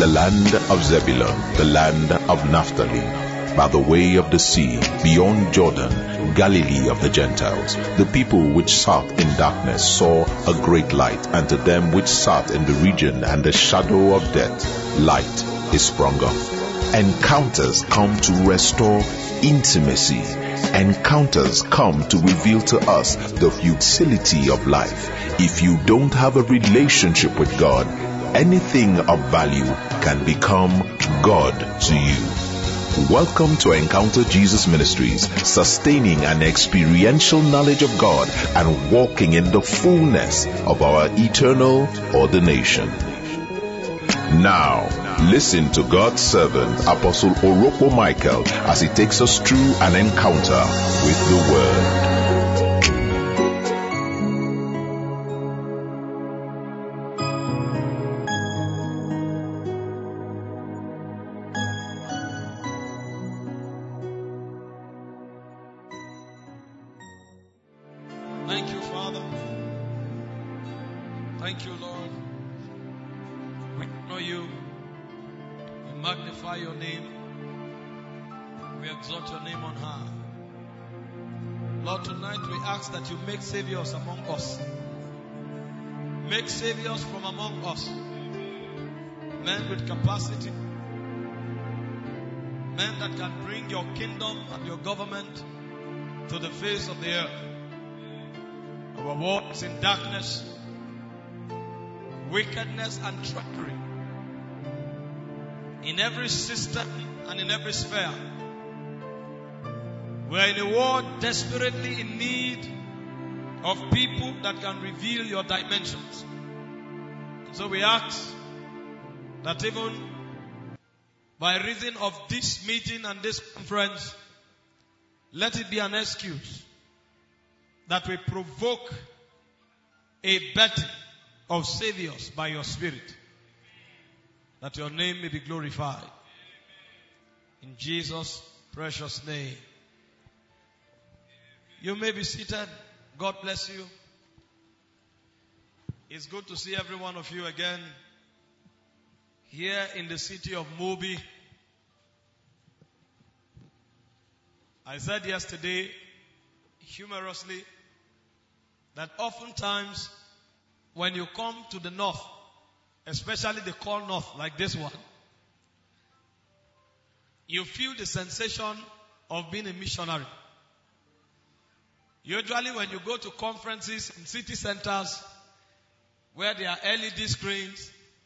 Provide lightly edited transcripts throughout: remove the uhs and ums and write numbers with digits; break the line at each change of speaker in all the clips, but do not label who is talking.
the land of Zebulun, the land of Naphtali, by the way of the sea, beyond Jordan, Galilee of the Gentiles. The people which sat in darkness saw a great light, and to them which sat in the region and the shadow of death, light is sprung up. Encounters come to restore intimacy. Encounters come to reveal to us the futility of life. If you don't have a relationship with God, anything of value can become God to you. Welcome to Encounter Jesus Ministries, sustaining an experiential knowledge of God and walking in the fullness of our eternal ordination. Now, listen to God's servant, Apostle Orokpo Michael, as he takes us through an encounter with the Word.
Thank you, Father. Thank you, Lord. We honor you. We magnify your name. We exalt your name on high. Lord, tonight we ask that you make saviors among us. Make saviors from among us. Men with capacity. Men that can bring your kingdom and your government to the face of the earth. Our world is in darkness, wickedness and treachery. In every system and in every sphere. We are in a world desperately in need of people that can reveal your dimensions. So we ask that even by reason of this meeting and this conference, let it be an excuse that we provoke a birthing of saviors by your Spirit, that your name may be glorified. In Jesus' precious name. You may be seated. God bless you. It's good to see every one of you again here in the city of Mobi. I said yesterday, humorously, that oftentimes when you come to the north, especially the cold north like this one, you feel the sensation of being a missionary. Usually when you go to conferences in city centers where there are LED screens,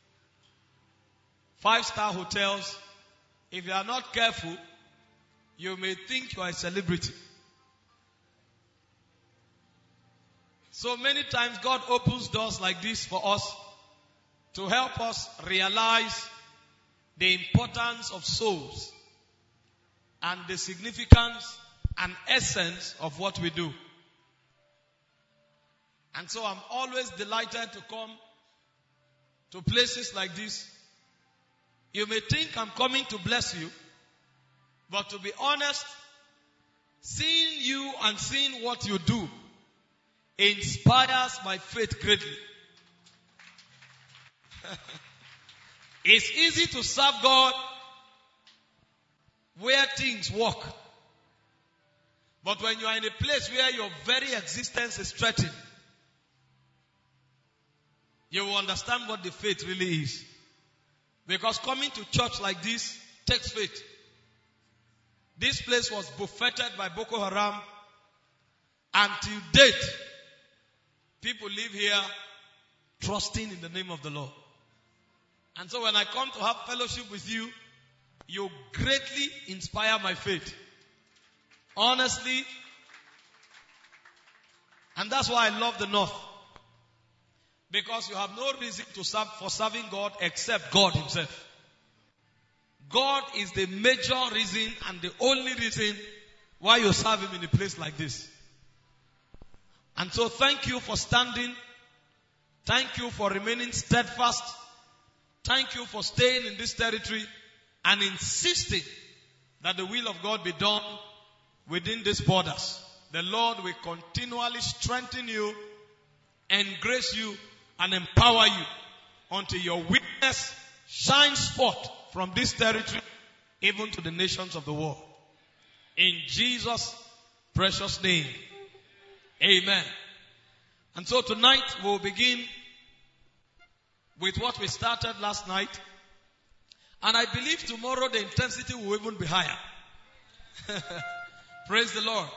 5-star hotels, if you are not careful, you may think you are a celebrity. So many times God opens doors like this for us to help us realize the importance of souls and the significance and essence of what we do. And so I'm always delighted to come to places like this. You may think I'm coming to bless you, but to be honest, seeing you and seeing what you do inspires my faith greatly. It's easy to serve God where things work. But when you are in a place where your very existence is threatened, you will understand what the faith really is. Because coming to church like this takes faith. This place was buffeted by Boko Haram. Until date, people live here trusting in the name of the Lord. And so when I come to have fellowship with you, you greatly inspire my faith. Honestly. And that's why I love the North. Because you have no reason to serve for serving God except God Himself. God is the major reason and the only reason why you serve Him in a place like this. And so thank you for standing. Thank you for remaining steadfast. Thank you for staying in this territory and insisting that the will of God be done within these borders. The Lord will continually strengthen you, and grace you, and empower you until your witness shines forth from this territory even to the nations of the world. In Jesus' precious name. Amen. And so tonight we'll begin with what we started last night. And I believe tomorrow the intensity will even be higher. Praise the Lord.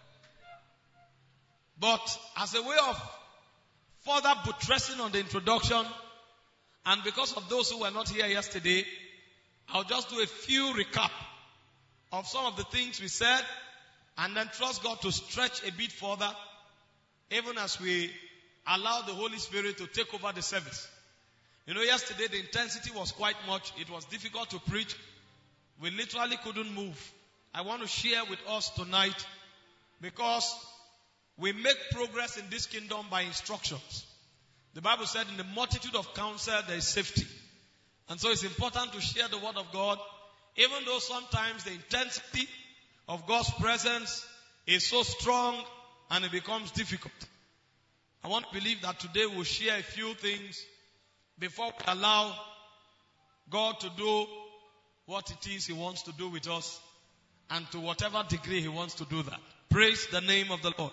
But as a way of further buttressing on the introduction, and because of those who were not here yesterday, I'll just do a few recap of some of the things we said, and then trust God to stretch a bit further, even as we allow the Holy Spirit to take over the service. You know, yesterday the intensity was quite much. It was difficult to preach. We literally couldn't move. I want to share with us tonight, because we make progress in this kingdom by instructions. The Bible said in the multitude of counsel there is safety. And so it's important to share the word of God, even though sometimes the intensity of God's presence is so strong and it becomes difficult. I want to believe that today we'll share a few things before we allow God to do what it is He wants to do with us, and to whatever degree He wants to do that. Praise the name of the Lord.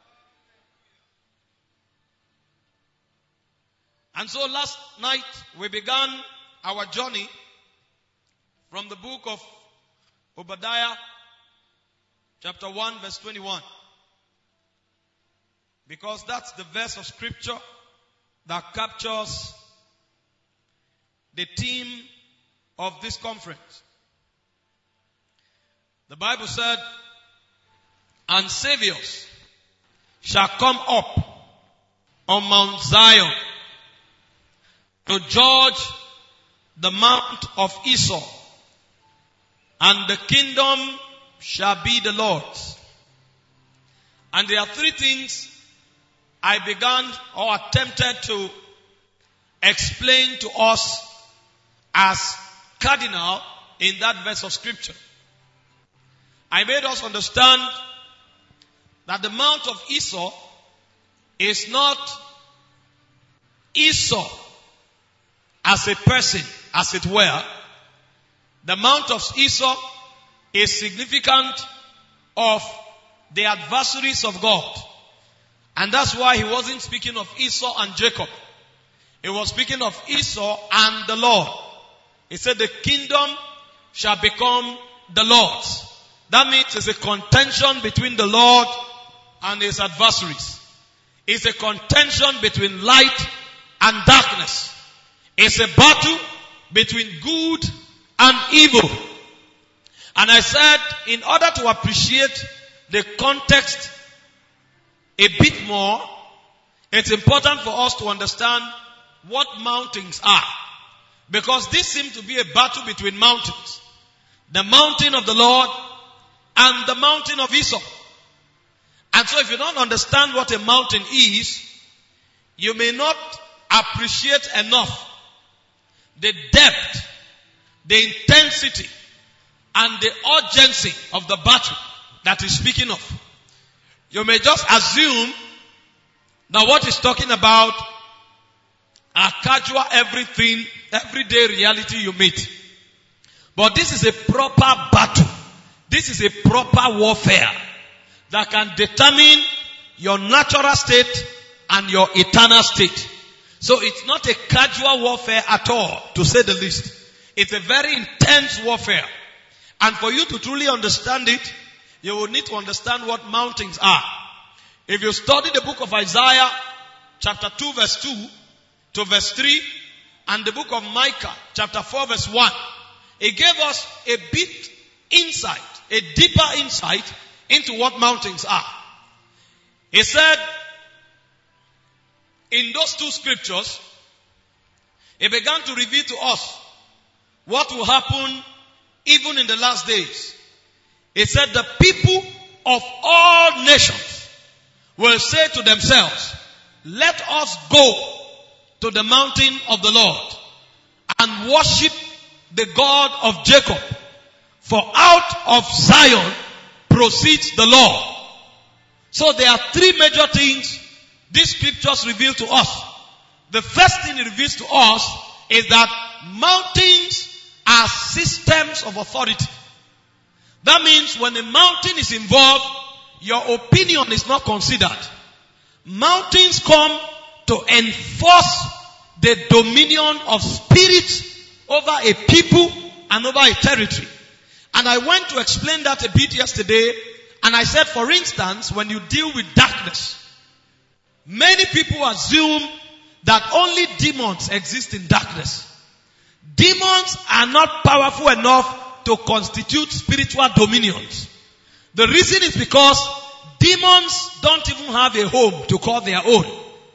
And so last night we began our journey from the book of Obadiah, chapter 1, verse 21. Because that's the verse of scripture that captures the theme of this conference. The Bible said, "And saviors shall come up on Mount Zion to judge the mount of Esau, and the kingdom shall be the Lord's." And there are three things I began or attempted to explain to us as cardinal in that verse of scripture. I made us understand that the mount of Esau is not Esau as a person, as it were. The mount of Esau is significant of the adversaries of God. And that's why he wasn't speaking of Esau and Jacob. He was speaking of Esau and the Lord. He said the kingdom shall become the Lord's. That means it's a contention between the Lord and his adversaries. It's a contention between light and darkness. It's a battle between good and evil. And I said, in order to appreciate the context a bit more, it's important for us to understand what mountains are. Because this seems to be a battle between mountains. The mountain of the Lord and the mountain of Esau. And so if you don't understand what a mountain is, you may not appreciate enough the depth, the intensity, and the urgency of the battle that he's speaking of. You may just assume that what he's talking about are casual everyday reality you meet. But this is a proper battle. This is a proper warfare that can determine your natural state and your eternal state. So it's not a casual warfare at all, to say the least. It's a very intense warfare. And for you to truly understand it, you will need to understand what mountains are. If you study the book of Isaiah, chapter 2, verse 2 to verse 3, and the book of Micah, chapter 4, verse 1, it gave us a bit insight, a deeper insight into what mountains are. He said, in those two scriptures, he began to reveal to us what will happen even in the last days. He said, the people of all nations will say to themselves, let us go to the mountain of the Lord and worship the God of Jacob. For out of Zion proceeds the law. So there are three major things these scriptures reveal to us. The first thing it reveals to us is that mountains are systems of authority. That means when a mountain is involved, your opinion is not considered. Mountains come to enforce the dominion of spirits over a people and over a territory. And I went to explain that a bit yesterday, and I said, for instance, when you deal with darkness, many people assume that only demons exist in darkness. Demons are not powerful enough to constitute spiritual dominions. The reason is because demons don't even have a home to call their own.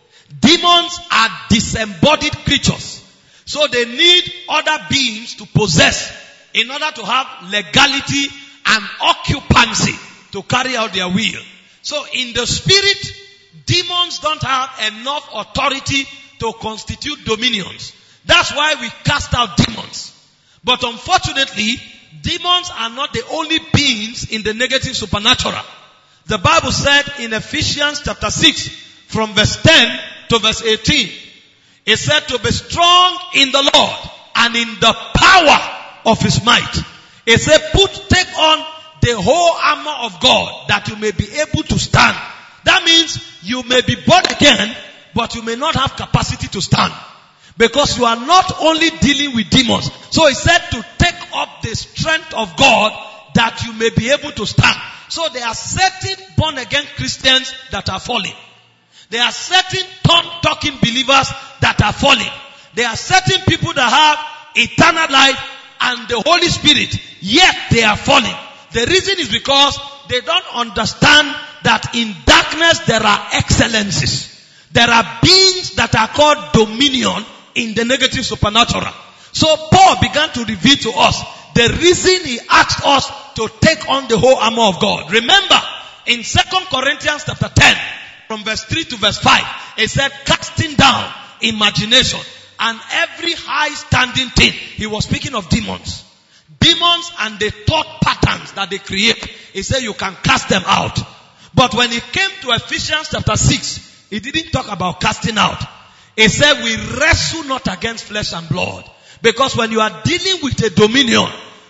Demons are disembodied creatures. So they need other beings to possess in order to have legality and occupancy to carry out their will. So in the spirit, demons don't have enough authority to constitute dominions. That's why we cast out demons. But unfortunately, demons are not the only beings in the negative supernatural. The Bible said in Ephesians chapter 6, from verse 10 to verse 18, it said to be strong in the Lord and in the power of his might. It said, take on the whole armor of God that you may be able to stand. That means you may be born again, but you may not have capacity to stand. Because you are not only dealing with demons. So he said to take up the strength of God that you may be able to stand. So there are certain born again Christians that are falling. There are certain tongue-talking believers that are falling. There are certain people that have eternal life and the Holy Spirit, yet they are falling. The reason is because they don't understand that in darkness there are excellencies. There are beings that are called dominion in the negative supernatural. So Paul began to reveal to us the reason he asked us to take on the whole armor of God. Remember, in 2 Corinthians chapter 10, from verse 3 to verse 5, it said, casting down imagination and every high standing thing. He was speaking of demons. Demons and the thought patterns that they create. He said you can cast them out. But when it came to Ephesians chapter 6, he didn't talk about casting out. He said we wrestle not against flesh and blood. Because when you are dealing with a dominion,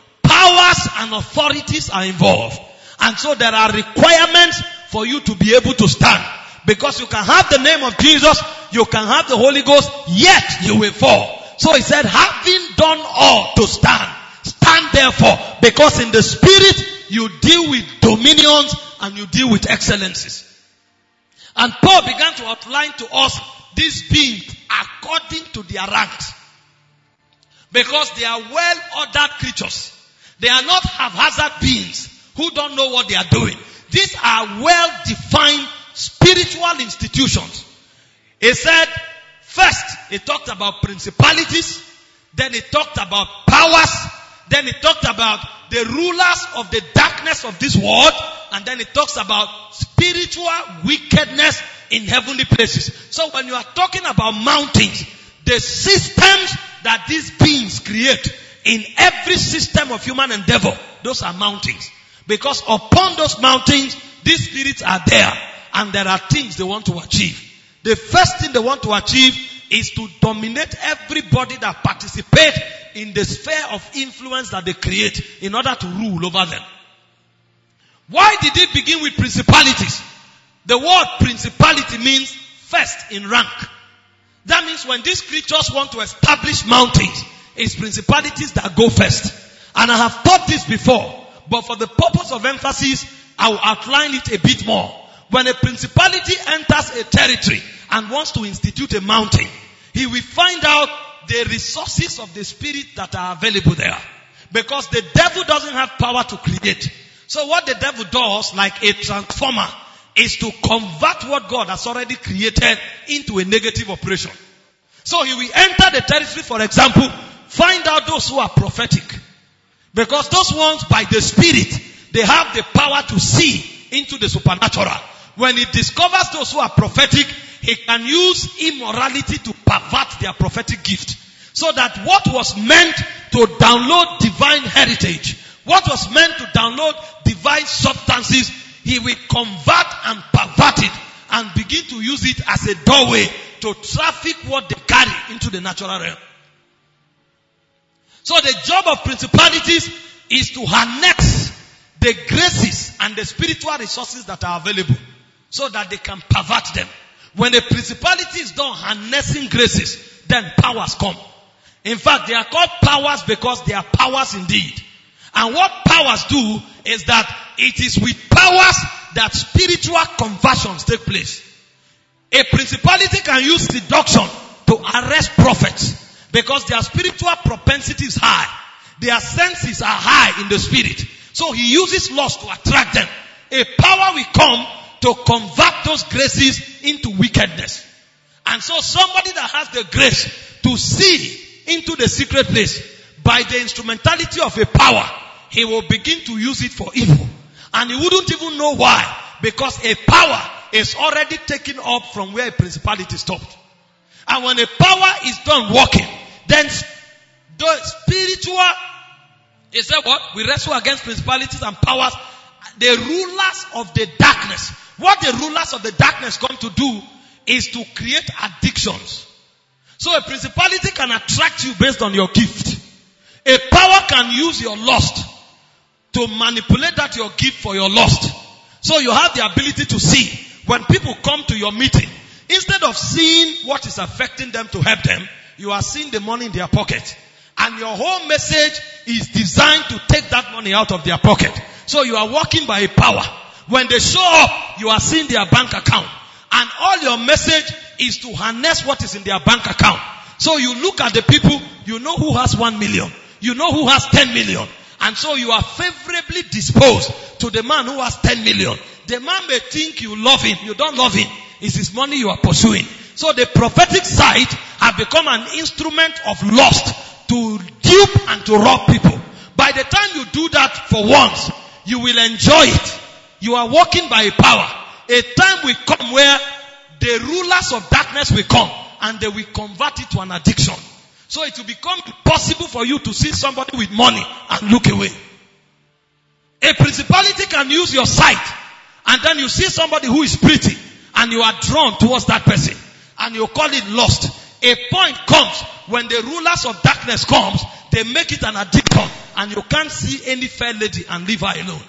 powers and authorities are involved. And so there are requirements for you to be able to stand. Because you can have the name of Jesus, you can have the Holy Ghost, yet you will fall. So he said, having done all to stand, stand therefore. Because in the spirit, you deal with dominions and you deal with excellencies. And Paul began to outline to us these beings according to their ranks. Because they are well-ordered creatures. They are not haphazard beings who don't know what they are doing. These are well-defined spiritual institutions. He said, first, he talked about principalities. Then he talked about powers. Then he talked about the rulers of the darkness of this world. And then he talks about spiritual wickedness in heavenly places. So when you are talking about mountains, the systems that these beings create in every system of human endeavor, those are mountains. Because upon those mountains, these spirits are there. And there are things they want to achieve. The first thing they want to achieve is to dominate everybody that participates in the sphere of influence that they create in order to rule over them. Why did it begin with principalities? The word principality means first in rank. That means when these creatures want to establish mountains, it's principalities that go first. And I have taught this before, but for the purpose of emphasis, I will outline it a bit more. When a principality enters a territory and wants to institute a mountain, he will find out the resources of the spirit that are available there. Because the devil doesn't have power to create. So what the devil does, like a transformer, is to convert what God has already created into a negative operation. So he will enter the territory, for example, find out those who are prophetic. Because those ones, by the spirit, they have the power to see into the supernatural. When he discovers those who are prophetic, he can use immorality to pervert their prophetic gift. So that what was meant to download divine heritage, what was meant to download divine substances, he will convert and pervert it and begin to use it as a doorway to traffic what they carry into the natural realm. So the job of principalities is to harness the graces and the spiritual resources that are available so that they can pervert them. When a principality is done harnessing graces, then powers come. In fact, they are called powers because they are powers indeed. And what powers do is that it is with powers that spiritual conversions take place. A principality can use seduction to arrest prophets because their spiritual propensity is high. Their senses are high in the spirit. So he uses lust to attract them. A power will come to convert those graces into wickedness. And so somebody that has the grace to see into the secret place by the instrumentality of a power, he will begin to use it for evil. And he wouldn't even know why. Because a power is already taken up from where a principality stopped. And when a power is done working, then the spiritual, he said what? We wrestle against principalities and powers, the rulers of the darkness. What the rulers of the darkness come to do is to create addictions. So a principality can attract you based on your gift. A power can use your lust to manipulate that your gift for your lust. So you have the ability to see. When people come to your meeting, instead of seeing what is affecting them to help them, you are seeing the money in their pocket. And your whole message is designed to take that money out of their pocket. So you are walking by a power. When they show up, you are seeing their bank account. And all your message is to harness what is in their bank account. So you look at the people, you know who has 1 million. You know who has 10 million. And so you are favorably disposed to the man who has 10 million. The man may think you love him. You don't love him. It's his money you are pursuing. So the prophetic side has become an instrument of lust to dupe and to rob people. By the time you do that for once, you will enjoy it. You are walking by a power. A time will come where the rulers of darkness will come and they will convert it to an addiction. So it will become possible for you to see somebody with money and look away. A principality can use your sight and then you see somebody who is pretty and you are drawn towards that person and you call it lust. A point comes when the rulers of darkness comes, they make it an addiction and you can't see any fair lady and leave her alone.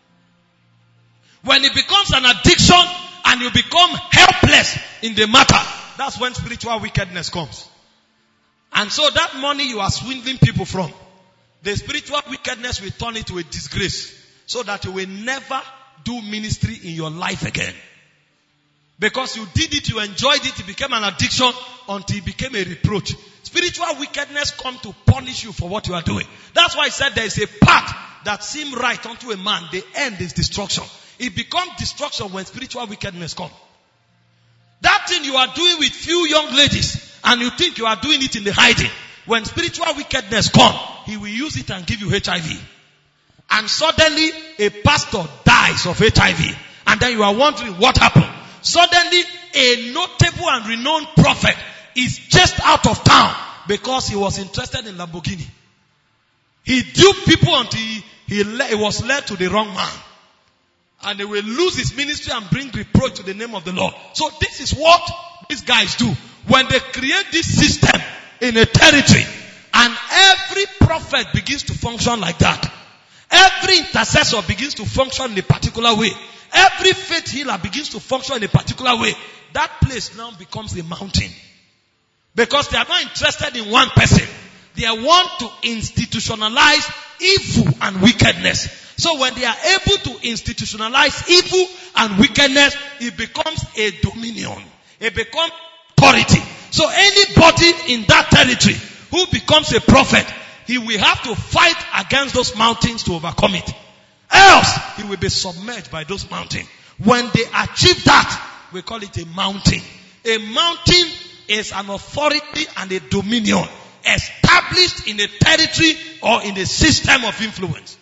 When it becomes an addiction and you become helpless in the matter, that's when spiritual wickedness comes. And so that money you are swindling people from, the spiritual wickedness will turn it to a disgrace so that you will never do ministry in your life again. Because you did it, you enjoyed it, it became an addiction until it became a reproach. Spiritual wickedness comes to punish you for what you are doing. That's why I said there is a path that seems right unto a man. The end is destruction. It becomes destruction when spiritual wickedness comes. That thing you are doing with few young ladies and you think you are doing it in the hiding. When spiritual wickedness comes, he will use it and give you HIV. And suddenly a pastor dies of HIV. And then you are wondering what happened. Suddenly a notable and renowned prophet is just out of town because he was interested in Lamborghini. He duped people until he was led to the wrong man. And they will lose his ministry and bring reproach to the name of the Lord. So this is what these guys do. When they create this system in a territory and every prophet begins to function like that. Every intercessor begins to function in a particular way. Every faith healer begins to function in a particular way. That place now becomes a mountain. Because they are not interested in one person. They want to institutionalize evil and wickedness. So when they are able to institutionalize evil and wickedness, it becomes a dominion. It becomes authority. So anybody in that territory who becomes a prophet, he will have to fight against those mountains to overcome it. Else, he will be submerged by those mountains. When they achieve that, we call it a mountain. A mountain is an authority and a dominion established in a territory or in a system of influence.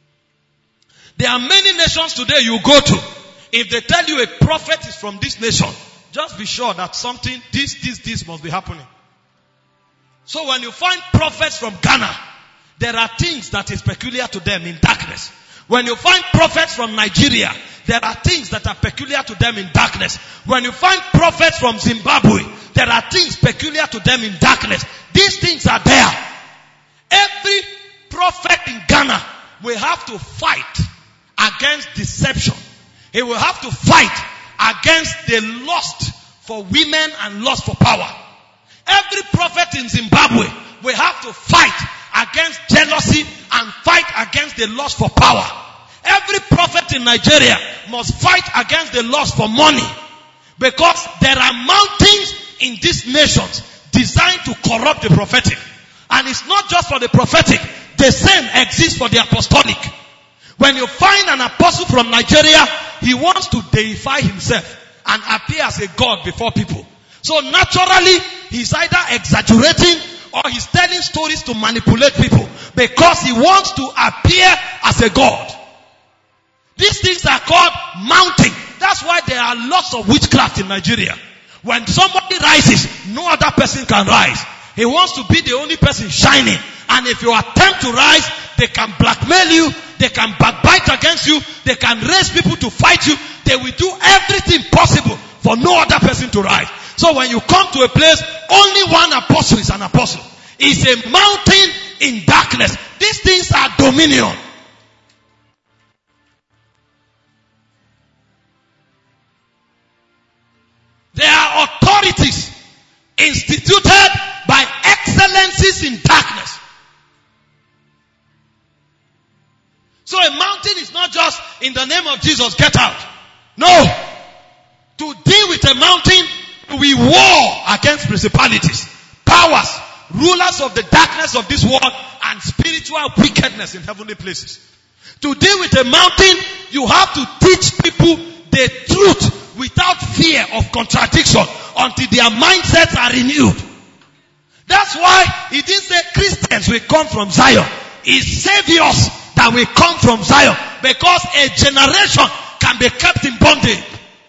There are many nations today you go to. If they tell you a prophet is from this nation, just be sure that something, this must be happening. So when you find prophets from Ghana, there are things that is peculiar to them in darkness. When you find prophets from Nigeria, there are things that are peculiar to them in darkness. When you find prophets from Zimbabwe, there are things peculiar to them in darkness. These things are there. Every prophet in Ghana will have to fight against deception. He will have to fight against the lust for women and lust for power. Every prophet in Zimbabwe will have to fight against jealousy and fight against the lust for power. Every prophet in Nigeria must fight against the lust for money, because there are mountains in these nations designed to corrupt the prophetic. And it's not just for the prophetic. The same exists for the apostolic. When you find an apostle from Nigeria, he wants to deify himself and appear as a god before people. So naturally, he's either exaggerating or he's telling stories to manipulate people, because he wants to appear as a god. These things are called mounting. That's why there are lots of witchcraft in Nigeria. When somebody rises, no other person can rise. He wants to be the only person shining. And if you attempt to rise, they can blackmail you, they can backbite against you, they can raise people to fight you. They will do everything possible for no other person to rise. So when you come to a place, only one apostle is an apostle. It's a mountain in darkness. These things are dominion. There are authorities instituted by excellencies in darkness. So a mountain is not just in the name of Jesus, get out. No. To deal with a mountain, we war against principalities, powers, rulers of the darkness of this world, and spiritual wickedness in heavenly places. To deal with a mountain, you have to teach people the truth without fear of contradiction until their mindsets are renewed. That's why he didn't say Christians will come from Zion. It's saviors that will come from Zion, because a generation can be kept in bondage.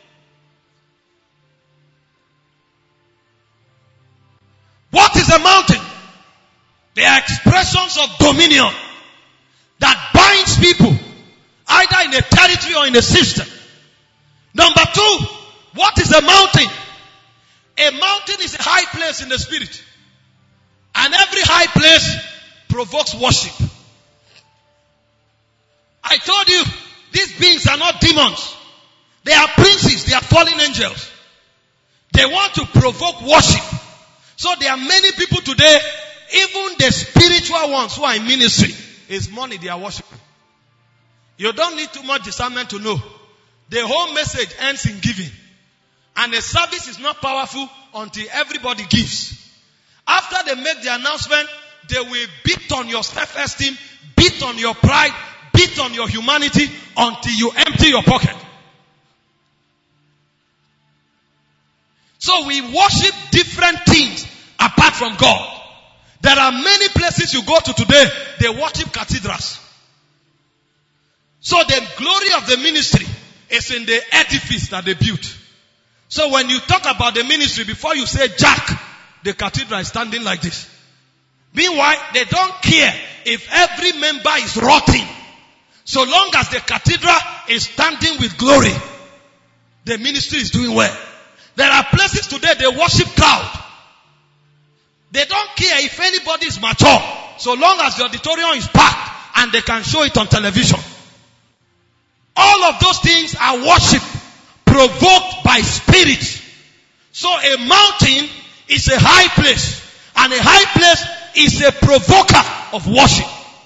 What is a mountain? They are expressions of dominion that binds people either in a territory or in a system. Number two, what is a mountain? A mountain is a high place in the spirit. And every high place provokes worship. I told you, these beings are not demons. They are princes, they are fallen angels. They want to provoke worship. So there are many people today, even the spiritual ones who are in ministry, it's money they are worshiping. You don't need too much discernment to know. The whole message ends in giving. And the service is not powerful until everybody gives. After they make the announcement, they will beat on your self-esteem, beat on your pride, beat on your humanity until you empty your pocket. So we worship different things apart from God. There are many places you go to today, they worship cathedrals. So the glory of the ministry is in the edifice that they built. So when you talk about the ministry, before you say Jack, the cathedral is standing like this. Meanwhile, they don't care if every member is rotting. So long as the cathedral is standing with glory, the ministry is doing well. There are places today they worship crowd. They don't care if anybody is mature, so long as the auditorium is packed and they can show it on television. All of those things are worship provoked by spirit. So a mountain is a high place, and a high place is a provoker of worship.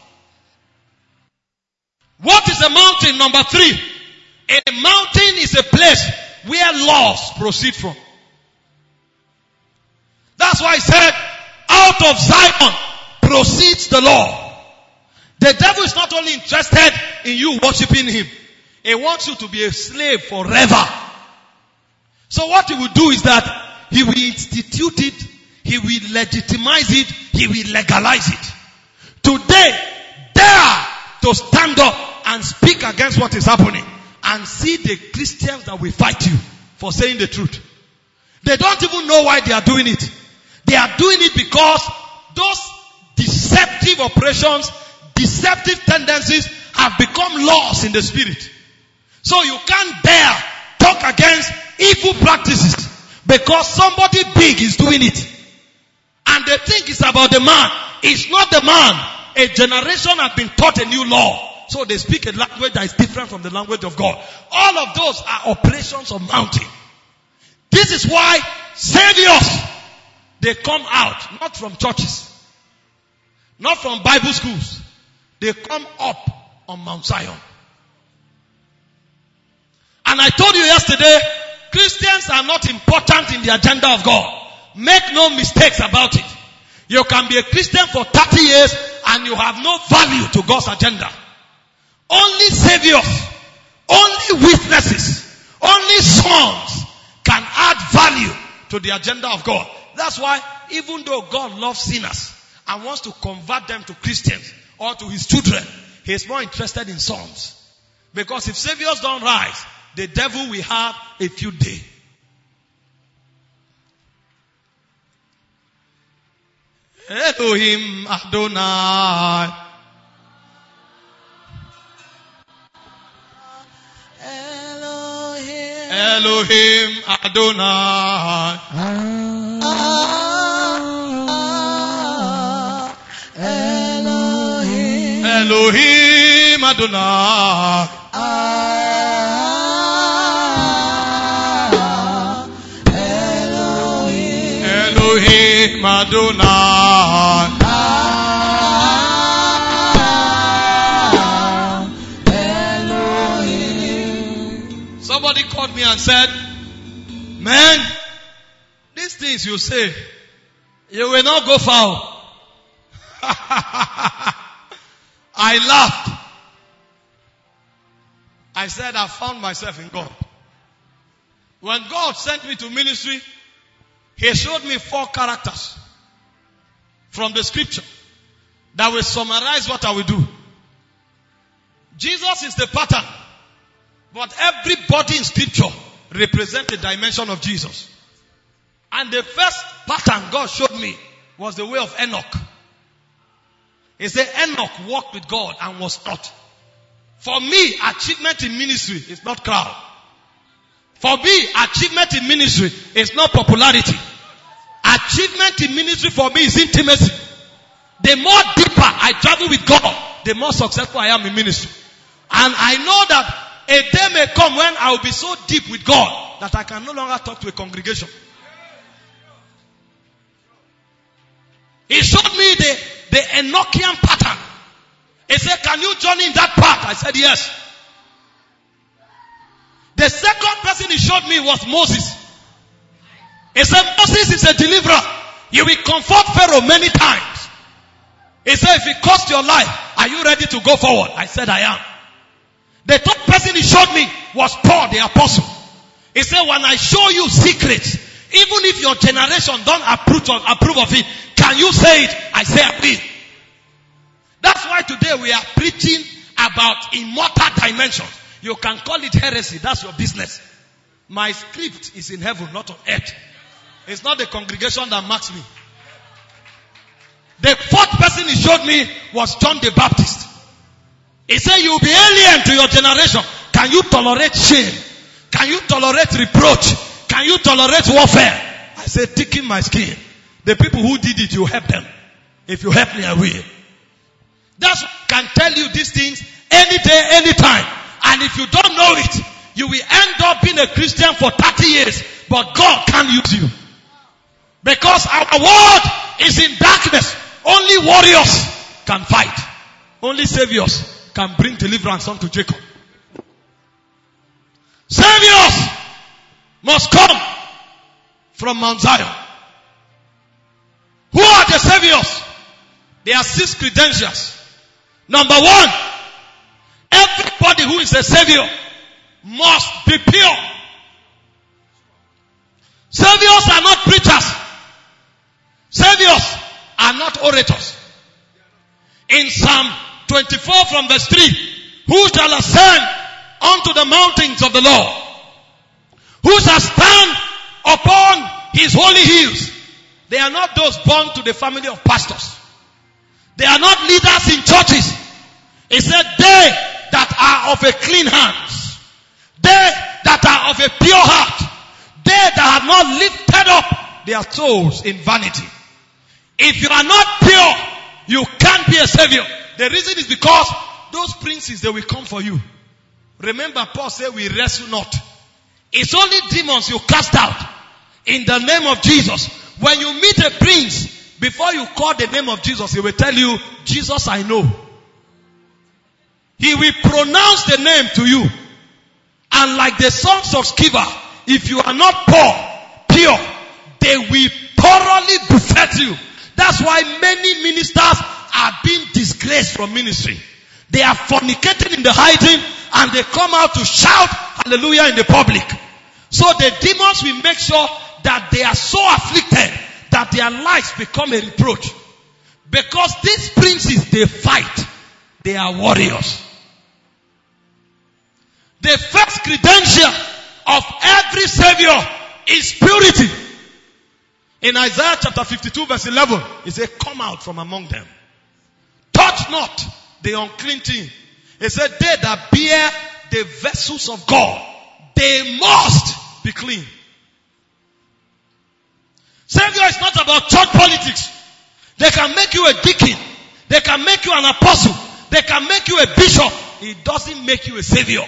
What is a mountain? Number 3. A mountain is a place where laws proceed from. That's why he said, out of Zion proceeds the law. The devil is not only interested in you worshiping him, he wants you to be a slave forever. So what he will do is that he will institute it, he will legitimize it, he will legalize it. Today, dare to stand up and speak against what is happening and see the Christians that will fight you for saying the truth. They don't even know why they are doing it. They are doing it because those deceptive operations, deceptive tendencies have become laws in the spirit. So you can't dare talk against evil practices because somebody big is doing it. And they think it's about the man. It's not the man. A generation has been taught a new law. So they speak a language that is different from the language of God. All of those are operations of mounting. This is why saviors, they come out, not from churches, not from Bible schools. They come up on Mount Zion. And I told you yesterday, Christians are not important in the agenda of God. Make no mistakes about it. You can be a Christian for 30 years and you have no value to God's agenda. Only saviors, only witnesses, only sons can add value to the agenda of God. That's why even though God loves sinners and wants to convert them to Christians or to his children, he is more interested in sons. Because if saviors don't rise, the devil will have a field day. Elohim Adonai. Elohim Adonai. Elohim Adonai. Elohim Adonai. Somebody called me and said, man, these things you say, you will not go far. I laughed. I said, I found myself in God. When God sent me to ministry, he showed me 4 characters from the scripture that will summarize what I will do. Jesus is the pattern, but everybody in scripture represents a dimension of Jesus. And the first pattern God showed me was the way of Enoch. He said Enoch walked with God and was not. For me, achievement in ministry is not crowd. For me, achievement in ministry is not popularity. Achievement in ministry for me is intimacy. The more deeper I travel with God, the more successful I am in ministry. And I know that a day may come when I will be so deep with God that I can no longer talk to a congregation. He showed me the Enochian pattern. He said, can you journey in that path? I said, yes. The second person he showed me was Moses. He said, Moses is a deliverer. You will comfort Pharaoh many times. He said, if it costs your life, are you ready to go forward? I said, I am. The third person he showed me was Paul the apostle. He said, when I show you secrets, even if your generation don't approve of it, can you say it? I say I will. That's why today we are preaching about immortal dimensions. You can call it heresy. That's your business. My script is in heaven, not on earth. It's not the congregation that marks me. The fourth person he showed me was John the Baptist. He said, you will be alien to your generation. Can you tolerate shame? Can you tolerate reproach? Can you tolerate warfare? I said, thicken my skin. The people who did it, you help them. If you help me, I will. That's why I can tell you these things any day, any time. And if you don't know it, you will end up being a Christian for 30 years. But God can't use you. Because our world is in darkness. Only warriors can fight. Only saviors can bring deliverance unto Jacob. Saviors must come from Mount Zion. Who are the saviors? There are 6 credentials. Number 1, everybody who is a savior must be pure. Saviors are not preachers. Saviors are not orators. In Psalm 24 from verse 3, who shall ascend unto the mountains of the Lord? Who shall stand upon his holy hills? They are not those born to the family of pastors. They are not leaders in churches. He said, they that are of a clean hands, they that are of a pure heart, they that have not lifted up their souls in vanity. If you are not pure, you can't be a savior. The reason is because those princes, they will come for you. Remember, Paul said we wrestle not. It's only demons you cast out in the name of Jesus. When you meet a prince, before you call the name of Jesus, he will tell you, Jesus I know. He will pronounce the name to you. And like the sons of Sceva, if you are not pure, they will thoroughly buffet you. That's why many ministers are being disgraced from ministry. They are fornicating in the hiding and they come out to shout hallelujah in the public. So the demons will make sure that they are so afflicted that their lives become a reproach. Because these princes, they fight. They are warriors. The first credential of every savior is purity. In Isaiah chapter 52 verse 11, it says, come out from among them. Touch not the unclean thing. It said, they that bear the vessels of God, they must be clean. Savior is not about church politics. They can make you a deacon. They can make you an apostle. They can make you a bishop. It doesn't make you a savior.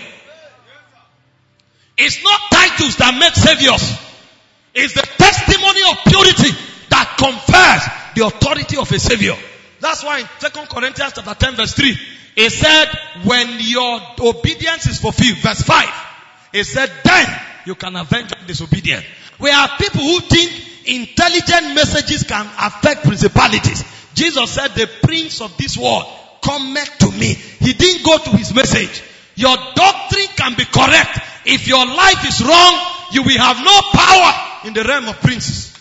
It's not titles that make saviors. It's the testimony of purity that confers the authority of a savior. That's why in 2 Corinthians chapter 10 verse 3, it said, when your obedience is fulfilled, verse 5, it said, then you can avenge disobedience. We are people who think intelligent messages can affect principalities. Jesus said, the prince of this world cometh to me. He didn't go to his message. Your doctrine can be correct. If your life is wrong, you will have no power in the realm of princes.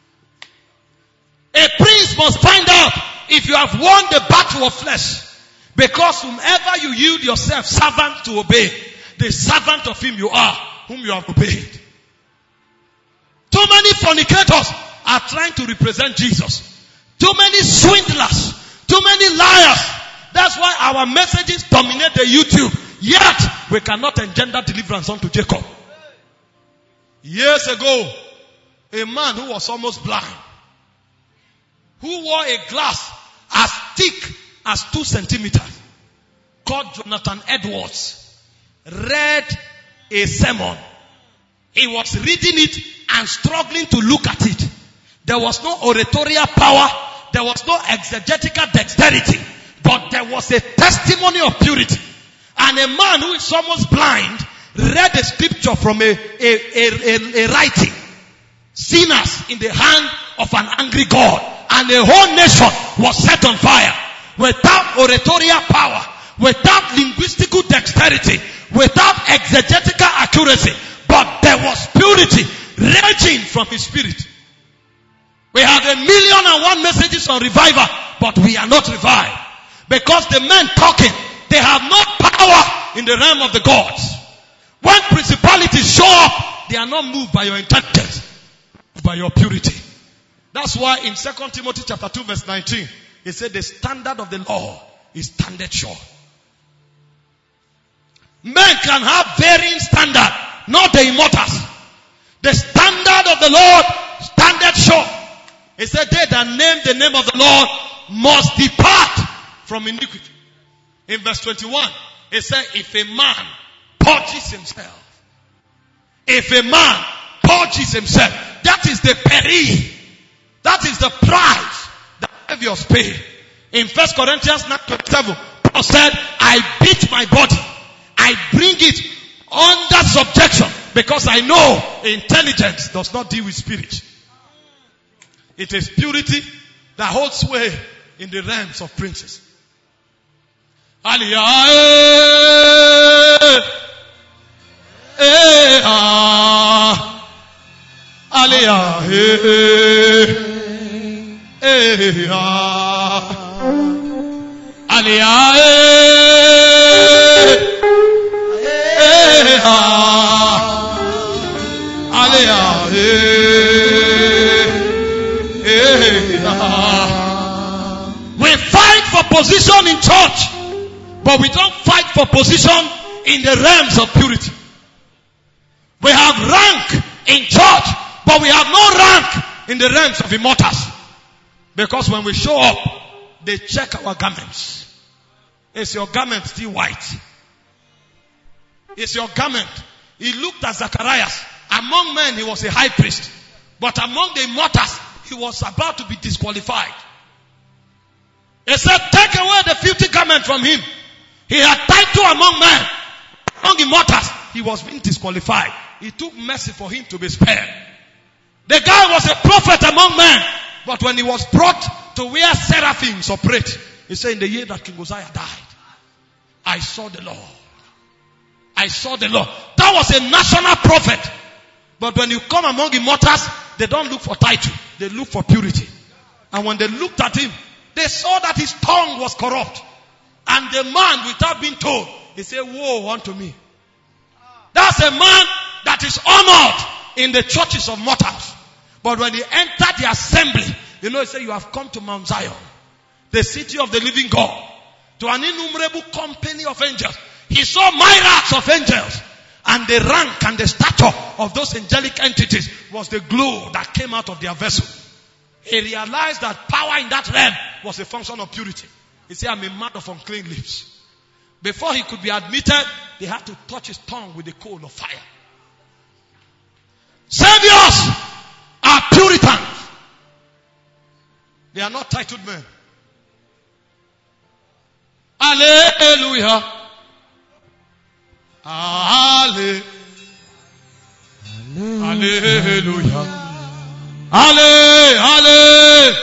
A prince must find out if you have won the battle of flesh. Because whomever you yield yourself servant to obey, the servant of him you are, whom you have obeyed. Too many fornicators are trying to represent Jesus. Too many swindlers. Too many liars. That's why our messages dominate the YouTube. Yet, we cannot engender deliverance unto Jacob. Years ago, a man who was almost blind, who wore a glass as thick as 2 centimeters, called Jonathan Edwards, read a sermon. He was reading it and struggling to look at it. There was no oratorial power. There was no exegetical dexterity. But there was a testimony of purity. And a man who is almost blind read a scripture from a writing. Sinners in the hand of an angry God. And the whole nation was set on fire. Without oratorial power. Without linguistical dexterity. Without exegetical accuracy. But there was purity raging from his spirit. We have 1,000,001 messages on revival. But we are not revived. Because the men talking, they have no power in the realm of the gods. When principalities show up, they are not moved by your intelligence, by your purity. That's why in 2 Timothy chapter 2 verse 19, it said the standard of the law is standard sure. Men can have varying standard, not the immortals. The standard of the Lord, standard sure. It said they that name the name of the Lord must depart from iniquity. In verse 21, it said, if a man purges himself, that is the peril, that is the price that saviors pay. In 1 Corinthians 9:27, Paul said, I beat my body, I bring it under subjection, because I know intelligence does not deal with spirit. It is purity that holds sway in the realms of princes. Aliyah, Aliyah, we fight for position in church. But we don't fight for position in the realms of purity. We have rank in church, but we have no rank in the realms of immortals. Because when we show up, they check our garments. Is your garment still white? Is your garment? He looked at Zacharias. Among men, he was a high priest. But among the immortals, he was about to be disqualified. He said, take away the filthy garment from him. He had title among men. Among immortals, he was being disqualified. It took mercy for him to be spared. The guy was a prophet among men. But when he was brought to where seraphims operate, he said, in the year that King Uzziah died, I saw the Lord. I saw the Lord. That was a national prophet. But when you come among immortals, they don't look for title. They look for purity. And when they looked at him, they saw that his tongue was corrupt. And the man, without being told, he said, woe unto me. That's a man that is honored in the churches of mortals. But when he entered the assembly, he said, you have come to Mount Zion, the city of the living God, to an innumerable company of angels. He saw myriads of angels. And the rank and the stature of those angelic entities was the glow that came out of their vessel. He realized that power in that realm was a function of purity. He said, I'm a man of unclean lips. Before he could be admitted, they had to touch his tongue with a coal of fire. Saviors are Puritans. They are not titled men. Hallelujah. Hallelujah. Hallelujah. Hallelujah.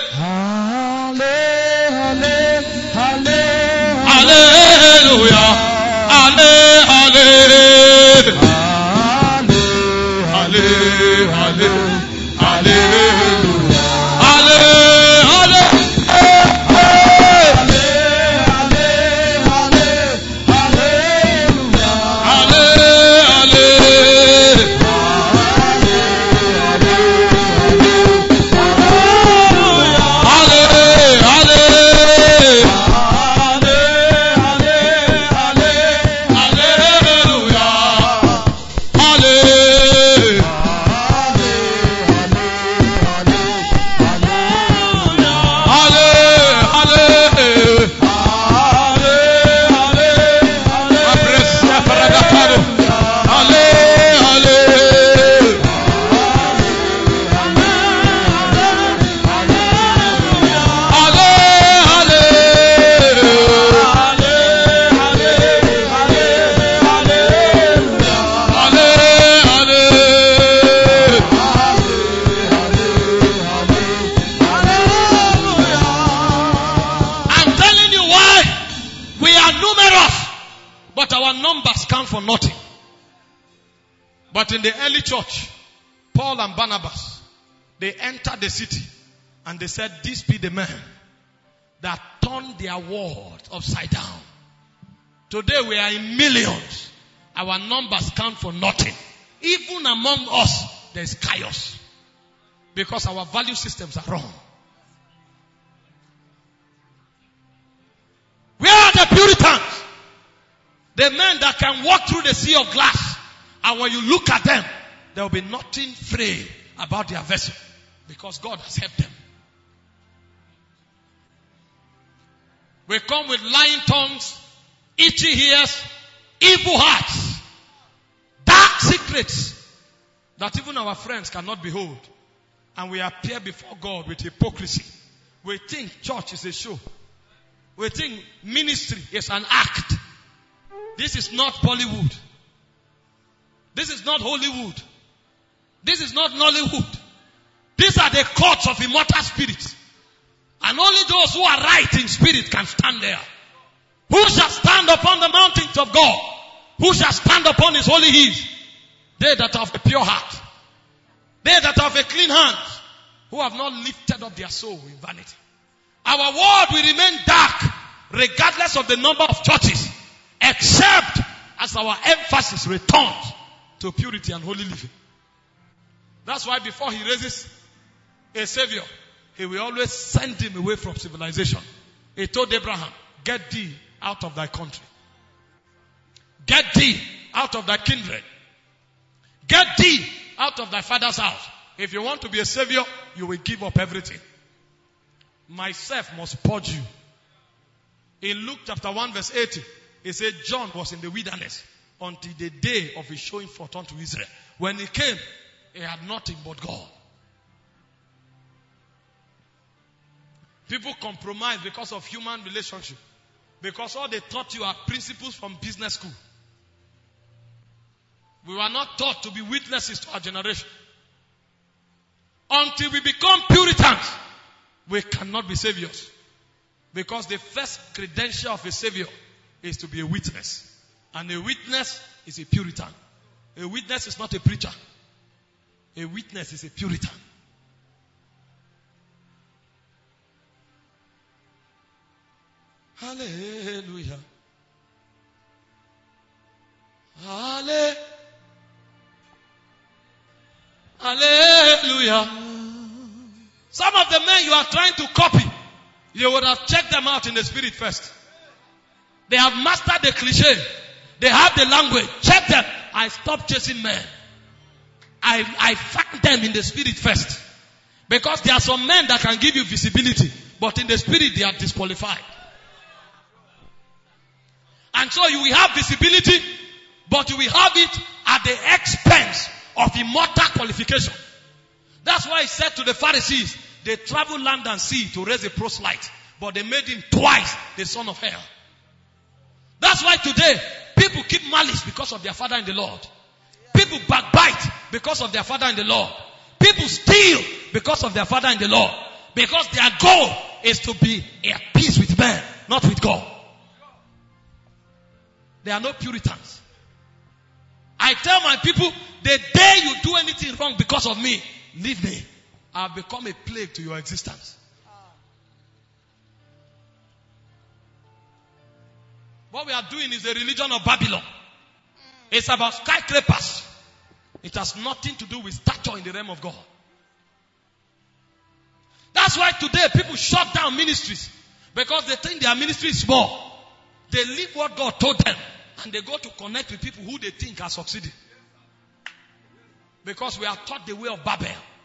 But in the early church, Paul and Barnabas, they entered the city and they said, "This be the man that turned their world upside down." Today we are in millions. Our numbers count for nothing. Even among us, there is chaos. Because our value systems are wrong. Where are the Puritans? The men that can walk through the sea of glass. And when you look at them, there will be nothing frail about their vessel. Because God has helped them. We come with lying tongues, itchy ears, evil hearts, dark secrets that even our friends cannot behold. And we appear before God with hypocrisy. We think church is a show. We think ministry is an act. This is not Bollywood. This is not Hollywood. This is not Nollywood. These are the courts of immortal spirits. And only those who are right in spirit can stand there. Who shall stand upon the mountains of God? Who shall stand upon his holy hills? They that have a pure heart. They that have a clean hand. Who have not lifted up their soul in vanity. Our world will remain dark regardless of the number of churches. Except as our emphasis returns to purity and holy living. That's why before he raises a savior, he will always send him away from civilization. He told Abraham, "Get thee out of thy country. Get thee out of thy kindred. Get thee out of thy father's house. If you want to be a savior, you will give up everything. myself must purge you. In Luke chapter 1 verse 80, it said John was in the wilderness until the day of his showing forth unto Israel. When he came, he had nothing but God. People compromise because of human relationship. Because all they taught you are principles from business school. We were not taught to be witnesses to our generation. Until we become Puritans, we cannot be saviors. Because the first credential of a savior is to be a witness. And a witness is a Puritan. A witness is not a preacher. A witness is a Puritan. Hallelujah. Hallelujah. Some of the men you are trying to copy, you would have checked them out in the spirit first. They have mastered the cliche. They have the language. Check them. I stopped chasing men. I found them in the spirit first. Because there are some men that can give you visibility, but in the spirit they are disqualified. And so you will have visibility, but you will have it at the expense of immortal qualification. That's why he said to the Pharisees, they traveled land and sea to raise a proselyte, but they made him twice the son of hell. That's why today, people keep malice because of their father in the Lord. People backbite because of their father in the Lord. People steal because of their father in the Lord. Because their goal is to be at peace with men, not with God. There are no Puritans. I tell my people, the day you do anything wrong because of me, leave me. I have become a plague to your existence. What we are doing is the religion of Babylon. It's about skyscrapers. It has nothing to do with stature in the realm of God. That's why today people shut down ministries. Because they think their ministry is small. They leave what God told them. And they go to connect with people who they think are succeeding. Because we are taught the way of Babel.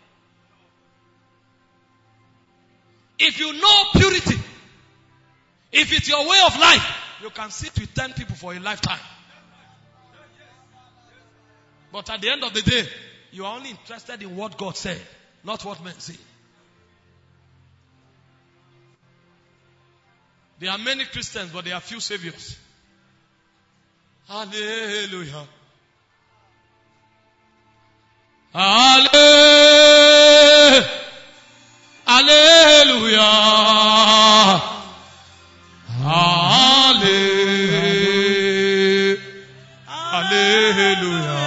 If you know purity, if it's your way of life, you can sit with 10 people for a lifetime. But at the end of the day, you are only interested in what God said, not what men say. There are many Christians, but there are few saviors. Hallelujah. Hallelujah. Hallelujah. Hallelujah. Hallelujah.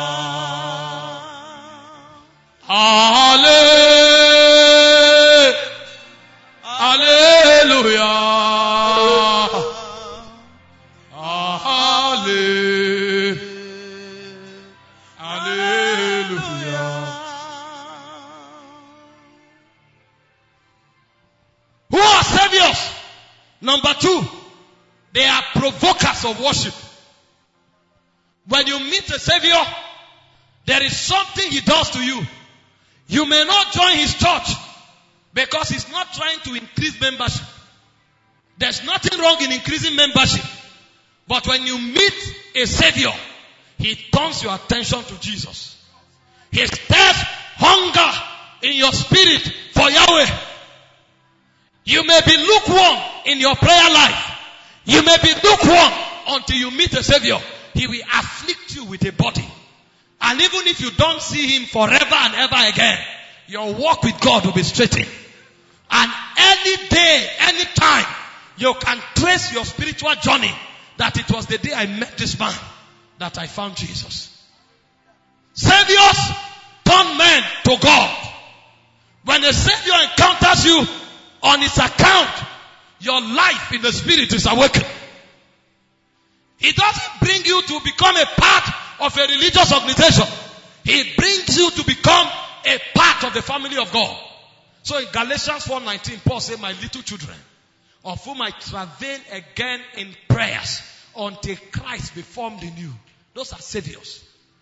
Who are saviors? Number 2, they are provokers of worship. When you meet a savior, there is something he does to you. You may not join his church because he's not trying to increase membership. There's nothing wrong in increasing membership. But when you meet a savior, he turns your attention to Jesus. He stirs hunger in your spirit for Yahweh. You may be lukewarm in your prayer life. You may be lukewarm until you meet a savior. He will afflict you with a body. And even if you don't see him forever and ever again, your walk with God will be straightened. And any day, any time, you can trace your spiritual journey that it was the day I met this man that I found Jesus. Saviors turn men to God. When a savior encounters you, on his account, your life in the spirit is awakened. He doesn't bring you to become a part of a religious organization. He brings you to become a part of the family of God. So in Galatians 4:19, Paul said, my little children, of whom I travail again in prayers until Christ be formed in you. Those are saviors.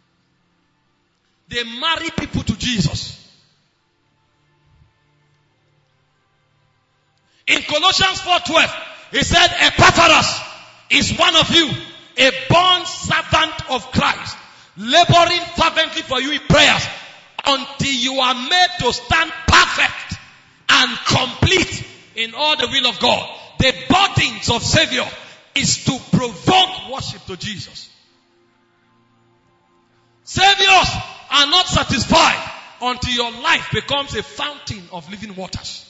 They marry people to Jesus. In Colossians 4:12, he said, Epaphras is one of you, a born servant of Christ, laboring fervently for you in prayers, until you are made to stand perfect and complete in all the will of God. The burdens of Savior is to provoke worship to Jesus. Saviors are not satisfied until your life becomes a fountain of living waters.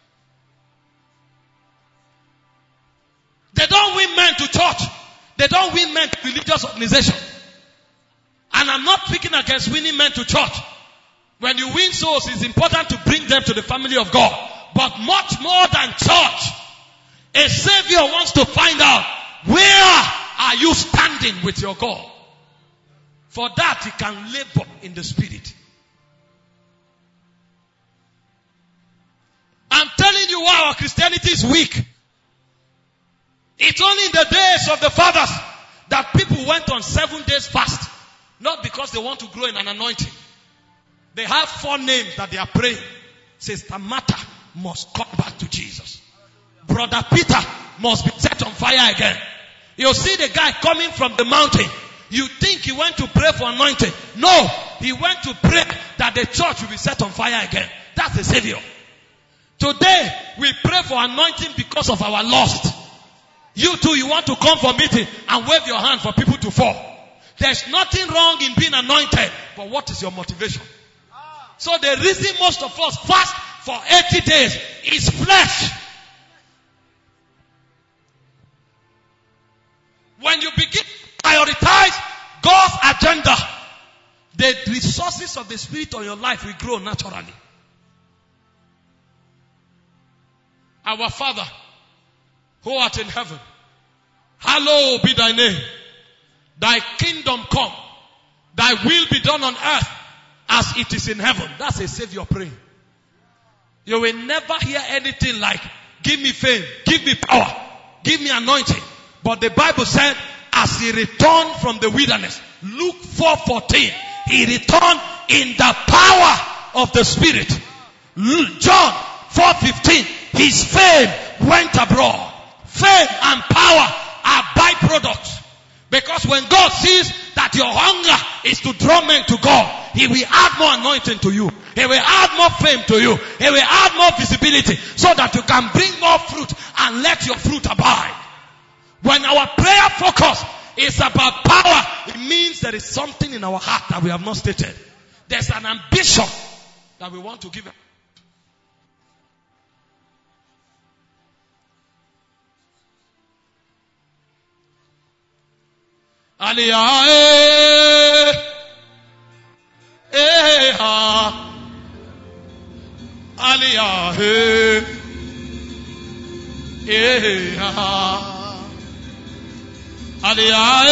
They don't win men to church. They don't win men to religious organization. And I'm not speaking against winning men to church. When you win souls, it's important to bring them to the family of God. But much more than church, a Savior wants to find out, where are you standing with your God? For that, he can labor in the Spirit. I'm telling you why our Christianity is weak. It's only in the days of the fathers that people went on 7 days fast. Not because they want to grow in an anointing. They have 4 names that they are praying. Sister Martha must come back to Jesus. Brother Peter must be set on fire again. You see the guy coming from the mountain. You think he went to pray for anointing. No, he went to pray that the church will be set on fire again. That's the Savior. Today, we pray for anointing because of our lust. You too, you want to come for meeting and wave your hand for people to fall. There's nothing wrong in being anointed, but what is your motivation? So the reason most of us fast for 80 days is flesh. When you begin to prioritize God's agenda, the resources of the Spirit on your life will grow naturally. Our Father, who art in heaven, hallowed be thy name. Thy kingdom come. Thy will be done on earth as it is in heaven. That's a Savior praying. You will never hear anything like, give me fame, give me power, give me anointing. But the Bible said, as he returned from the wilderness, Luke 4:14, he returned in the power of the Spirit. John 4:15, his fame went abroad. Fame and power are byproducts. Because when God sees that your hunger is to draw men to God, he will add more anointing to you. He will add more fame to you. He will add more visibility so that you can bring more fruit and let your fruit abide. When our prayer focus is about power, it means there is something in our heart that we have not stated. There's an ambition that we want to give. Aliyah, Aliyah, Aliyah,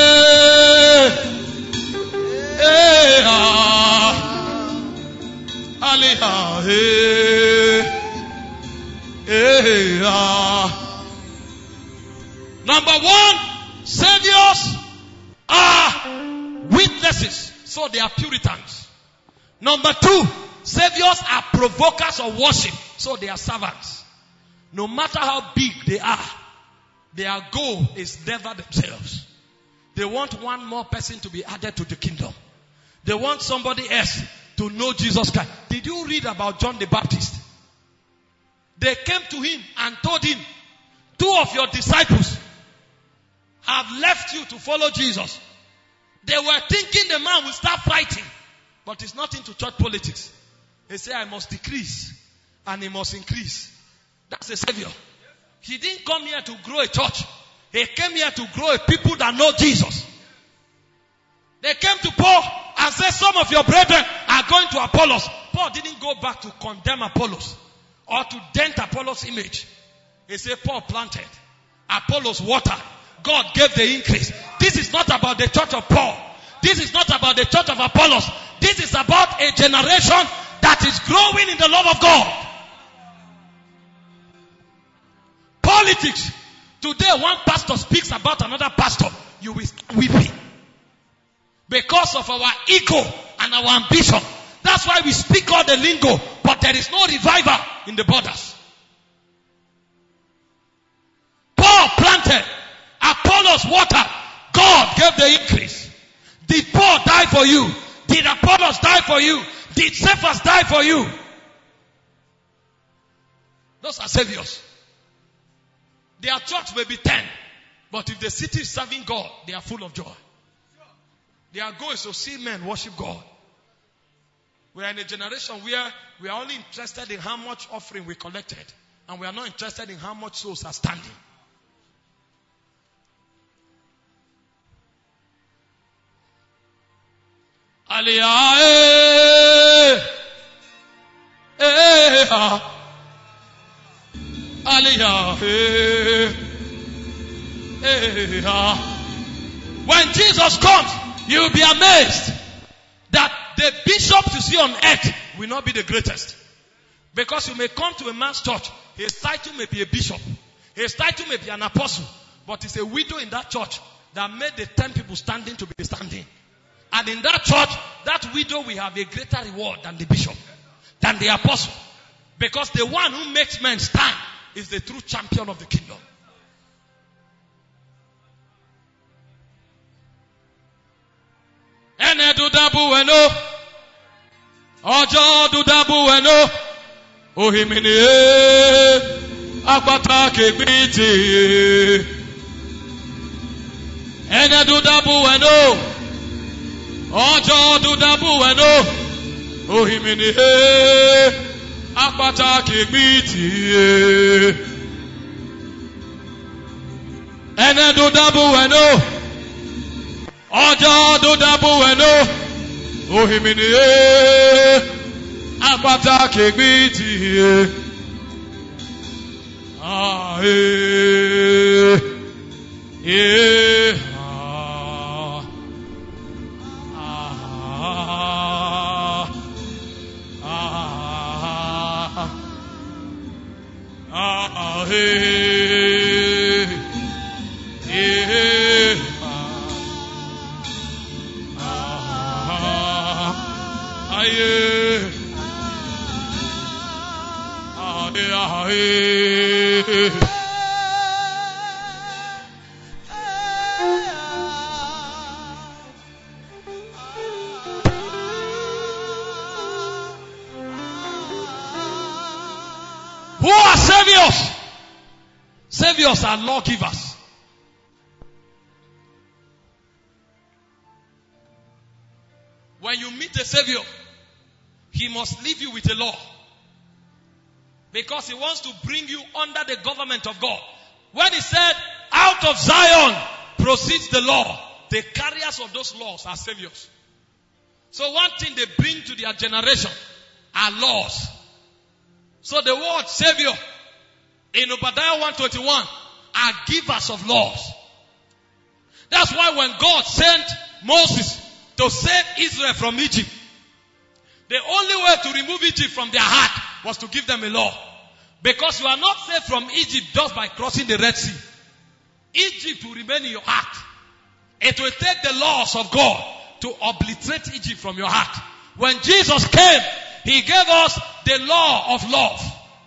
Aliyah. Number one, saviors are witnesses, so they are Puritans. Number two, saviors are provokers of worship, so they are servants. No matter how big they are, their goal is never themselves. They want one more person to be added to the kingdom. They want somebody else to know Jesus Christ. Did you read about John the Baptist? They came to him and told him, 2 of your disciples have left you to follow Jesus. They were thinking the man will start fighting. But it's not into church politics. He said, I must decrease and he must increase. That's the Savior. He didn't come here to grow a church. He came here to grow a people that know Jesus. They came to Paul and said, some of your brethren are going to Apollos. Paul didn't go back to condemn Apollos or to dent Apollos' image. He said, Paul planted, Apollos watered, God gave the increase. This is not about the church of Paul. This is not about the church of Apollos. This is about a generation that is growing in the love of God. Politics. Today one pastor speaks about another pastor, you will start weeping. Because of our ego and our ambition. That's why we speak all the lingo, but there is no revival in the borders. planted, Apollos watered, God gave the increase. Did Paul die for you? Did Apollos die for you? Did Cephas die for you? Those are saviors. Their church may be 10, but if the city is serving God, they are full of joy. Their goal is to see men worship God. We are in a generation where we are only interested in how much offering we collected, and we are not interested in how much souls are standing. Aliyah, Aliyah, when Jesus comes, you will be amazed that the bishop you see on earth will not be the greatest. Because you may come to a man's church, his title may be a bishop, his title may be an apostle, but it's a widow in that church that made the 10 people standing to be standing. And in that church, that widow will have a greater reward than the bishop, than the apostle. Because the one who makes men stand is the true champion of the kingdom. Ene dudabu eno, ojo dudabu eno, ohimini agbata kegbiti. Ene dudabu eno, ojo dudabu eno, ohimini agbata kegbiti. Ene dudabu eno, ojo dudabu eno, ohimini agbata kegbiti. Ah Who are saviors? Saviors are lawgivers. When you meet a savior, he must leave you with a law. Because he wants to bring you under the government of God. When he said, out of Zion proceeds the law, the carriers of those laws are saviors. So one thing they bring to their generation are laws. So the word savior in Obadiah 1:21 are givers of laws. That's why when God sent Moses to save Israel from Egypt, the only way to remove Egypt from their heart was to give them a law. Because you are not saved from Egypt just by crossing the Red Sea. Egypt will remain in your heart. It will take the laws of God to obliterate Egypt from your heart. When Jesus came, he gave us the law of love.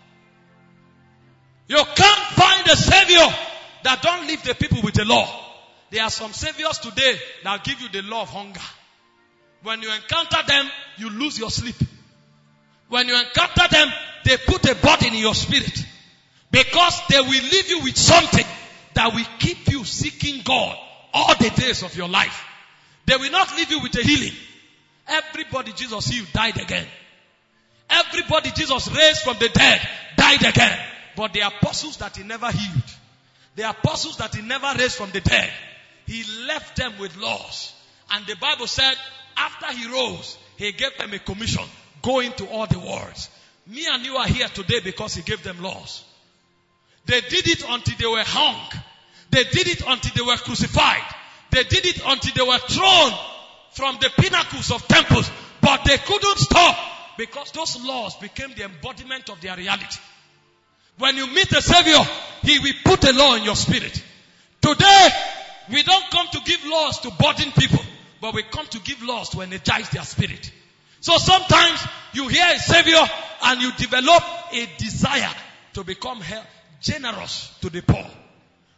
You can't find a savior that don't leave the people with a law. There are some saviors today that give you the law of hunger. When you encounter them, you lose your sleep. When you encounter them, they put a burden in your spirit. Because they will leave you with something that will keep you seeking God all the days of your life. They will not leave you with a healing. Everybody Jesus healed died again. Everybody Jesus raised from the dead died again. But the apostles that he never healed, the apostles that he never raised from the dead, he left them with laws. And the Bible said, after he rose, he gave them a commission. Go into all the worlds. Me and you are here today because he gave them laws. They did it until they were hung. They did it until they were crucified. They did it until they were thrown from the pinnacles of temples. But they couldn't stop because those laws became the embodiment of their reality. When you meet a savior, he will put a law in your spirit. Today, we don't come to give laws to burden people, but we come to give laws to energize their spirit. So sometimes you hear a savior and you develop a desire to become generous to the poor.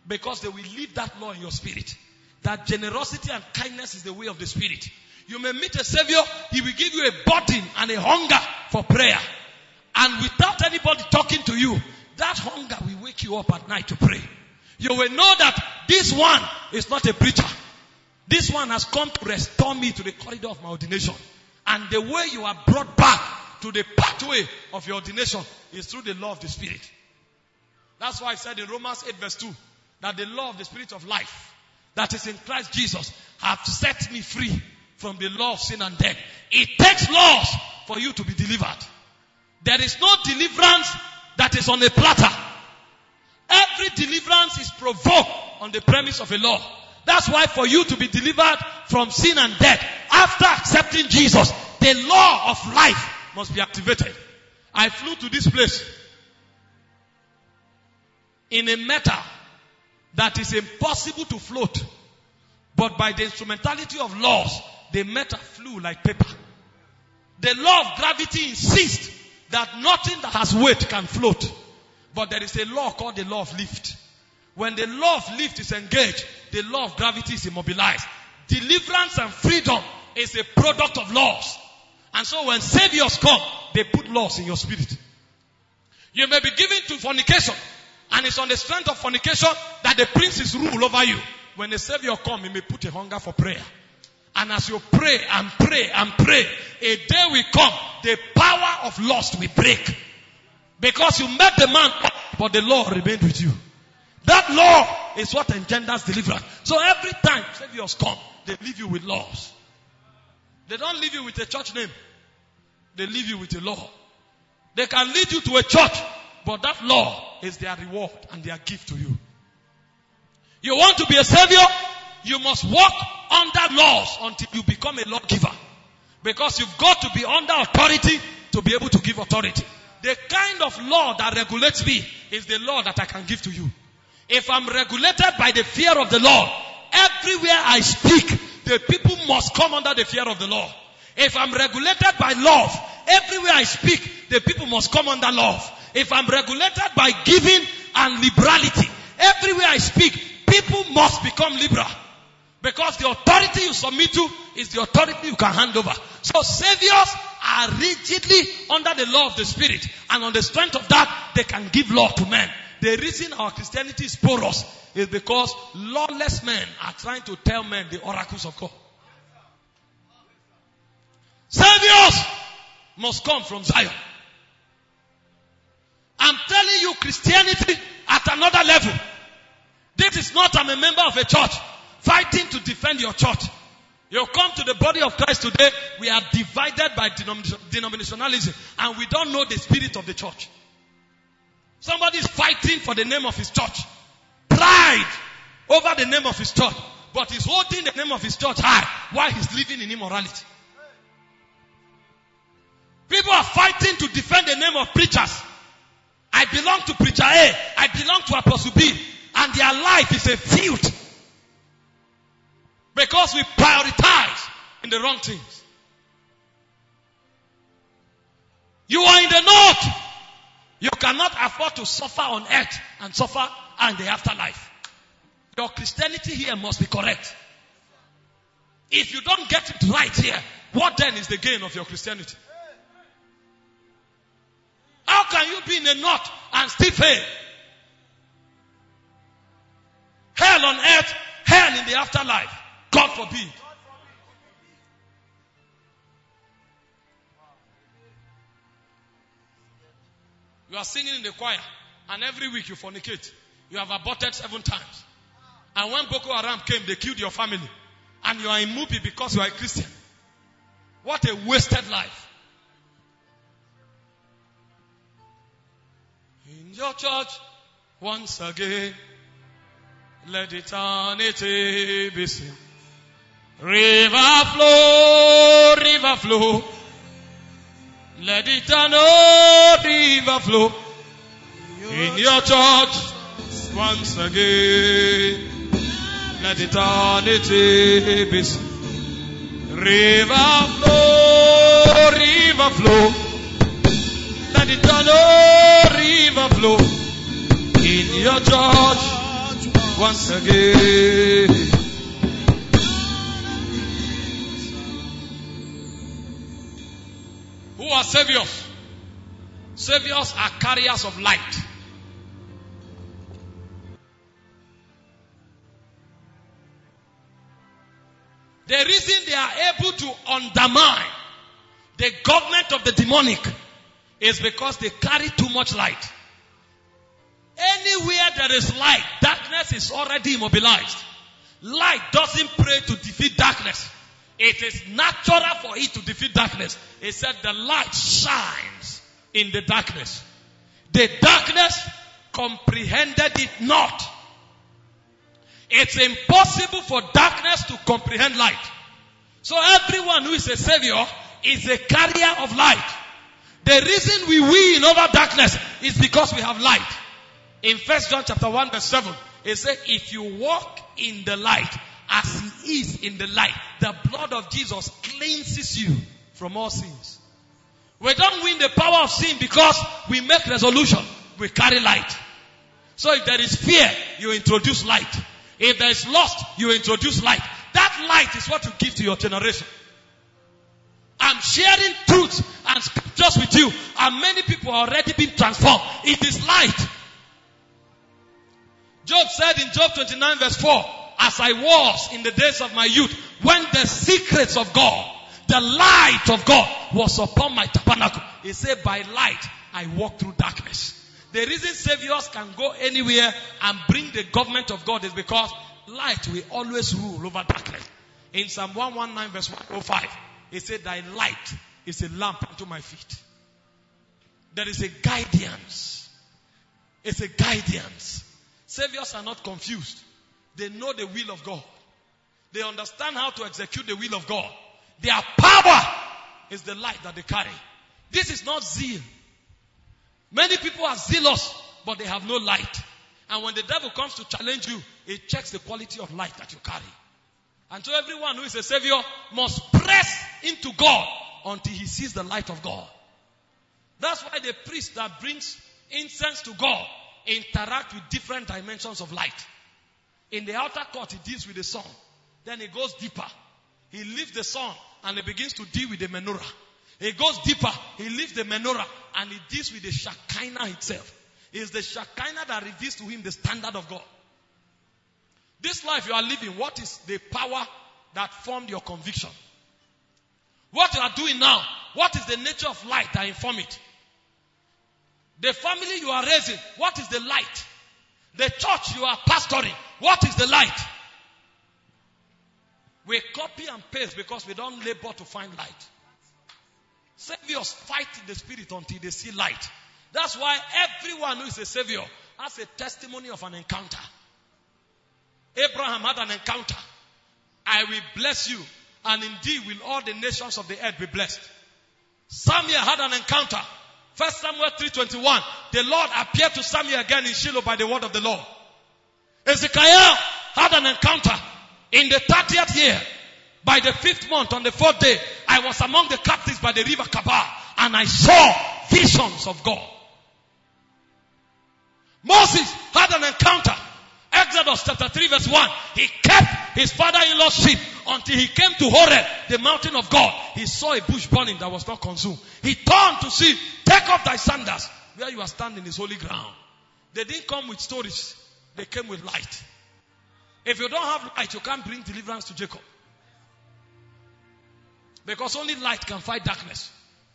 Because they will leave that law in your spirit. That generosity and kindness is the way of the Spirit. You may meet a Savior, He will give you a burden and a hunger for prayer. And without anybody talking to you, that hunger will wake you up at night to pray. You will know that this one is not a preacher. This one has come to restore me to the corridor of my ordination. And the way you are brought back to the pathway of your ordination is through the law of the Spirit. That's why I said in Romans 8 verse 2, that the law of the Spirit of life that is in Christ Jesus have set me free from the law of sin and death. It takes laws for you to be delivered. There is no deliverance that is on a platter. Every deliverance is provoked on the premise of a law. That's why for you to be delivered from sin and death, after accepting Jesus, the law of life must be activated. I flew to this place in a matter that is impossible to float. But by the instrumentality of laws, the matter flew like paper. The law of gravity insists that nothing that has weight can float. But there is a law called the law of lift. When the law of lift is engaged, the law of gravity is immobilized. Deliverance and freedom is a product of laws. And so when saviors come, they put laws in your spirit. You may be given to fornication, and it's on the strength of fornication that the princes rule over you. When the Savior comes, He may put a hunger for prayer. And as you pray and pray and pray, a day will come, the power of lust will break. Because you met the man, but the law remained with you. That law is what engenders deliverance. So every time Saviors come, they leave you with laws. They don't leave you with a church name. They leave you with a law. They can lead you to a church, but that law is their reward and their gift to you. You want to be a savior? You must walk under laws until you become a lawgiver. Because you've got to be under authority to be able to give authority. The kind of law that regulates me is the law that I can give to you. If I'm regulated by the fear of the Lord, everywhere I speak, the people must come under the fear of the Lord. If I'm regulated by love, everywhere I speak, the people must come under love. If I'm regulated by giving and liberality, everywhere I speak, people must become liberal. Because the authority you submit to is the authority you can hand over. So saviors are rigidly under the law of the Spirit. And on the strength of that, they can give law to men. The reason our Christianity is porous is because lawless men are trying to tell men the oracles of God. Saviors must come from Zion. I'm telling you, Christianity at another level. This is not I'm a member of a church fighting to defend your church. You come to the body of Christ today, we are divided by denominationalism and we don't know the spirit of the church. Somebody is fighting for the name of his church. Pride over the name of his church. But he's holding the name of his church high while he's living in immorality. People are fighting to defend the name of preachers. I belong to preacher A. I belong to apostle B. And their life is a filth. Because we prioritize in the wrong things. You are in the north. You cannot afford to suffer on earth and suffer in the afterlife. Your Christianity here must be correct. If you don't get it right here, what then is the gain of your Christianity? How can you be in the north and still fail? Hell on earth, hell in the afterlife. God forbid. You are singing in the choir and every week you fornicate. You have aborted 7 times. And when Boko Haram came, they killed your family. And you are in Mubi because you are a Christian. What a wasted life. In your church, once again, let eternity be seen. River flow, let eternal river flow. In your church, once again, let eternity be seen. River flow, let eternal river flow. In your church, once again. Who are saviors? Saviors are carriers of light. The reason they are able to undermine the government of the demonic is because they carry too much light. Anywhere there is light, darkness is already immobilized. Light doesn't pray to defeat darkness. It is natural for it to defeat darkness. It said the light shines in the darkness. The darkness comprehended it not. It's impossible for darkness to comprehend light. So everyone who is a savior is a carrier of light. The reason we win over darkness is because we have light. In 1 John chapter 1 verse 7, it says, if you walk in the light as he is in the light, the blood of Jesus cleanses you from all sins. We don't win the power of sin because we make resolution. We carry light. So if there is fear, you introduce light. If there is lust, you introduce light. That light is what you give to your generation. I'm sharing truths and scriptures with you, and many people are already been transformed. It is light. Job said in Job 29 verse 4, as I was in the days of my youth, when the secrets of God, the light of God was upon my tabernacle. He said, by light I walk through darkness. The reason saviors can go anywhere and bring the government of God is because light will always rule over darkness. In Psalm 119 verse 105, it said, thy light is a lamp unto my feet. There is a guidance. It's a guidance. Saviors are not confused. They know the will of God. They understand how to execute the will of God. Their power is the light that they carry. This is not zeal. Many people are zealous, but they have no light. And when the devil comes to challenge you, he checks the quality of light that you carry. And so everyone who is a savior must press into God until he sees the light of God. That's why the priest that brings incense to God interact with different dimensions of light. In the outer court, he deals with the sun. Then he goes deeper. He leaves the sun and he begins to deal with the menorah. He goes deeper. He leaves the menorah and he deals with the Shekinah itself. It is the Shekinah that reveals to him the standard of God. This life you are living, what is the power that formed your conviction? What you are doing now, what is the nature of light that inform it? The family you are raising, what is the light? The church you are pastoring, what is the light? We copy and paste because we don't labor to find light. Saviors fight in the spirit until they see light. That's why everyone who is a savior has a testimony of an encounter. Abraham had an encounter. I will bless you, and indeed will all the nations of the earth be blessed. Samuel had an encounter. 1 Samuel 3:21. The Lord appeared to Samuel again in Shiloh by the word of the Lord. Ezekiel had an encounter. In the 30th year, by the 5th month, on the 4th day, I was among the captives by the river Kabar, and I saw visions of God. Moses had an encounter. Exodus chapter 3 verse 1. He kept his father-in-law's sheep until he came to Horeb, the mountain of God. He saw a bush burning that was not consumed. He turned to see, take off thy sandals. Where you are standing is holy ground. They didn't come with stories. They came with light. If you don't have light, you can't bring deliverance to Jacob. Because only light can fight darkness.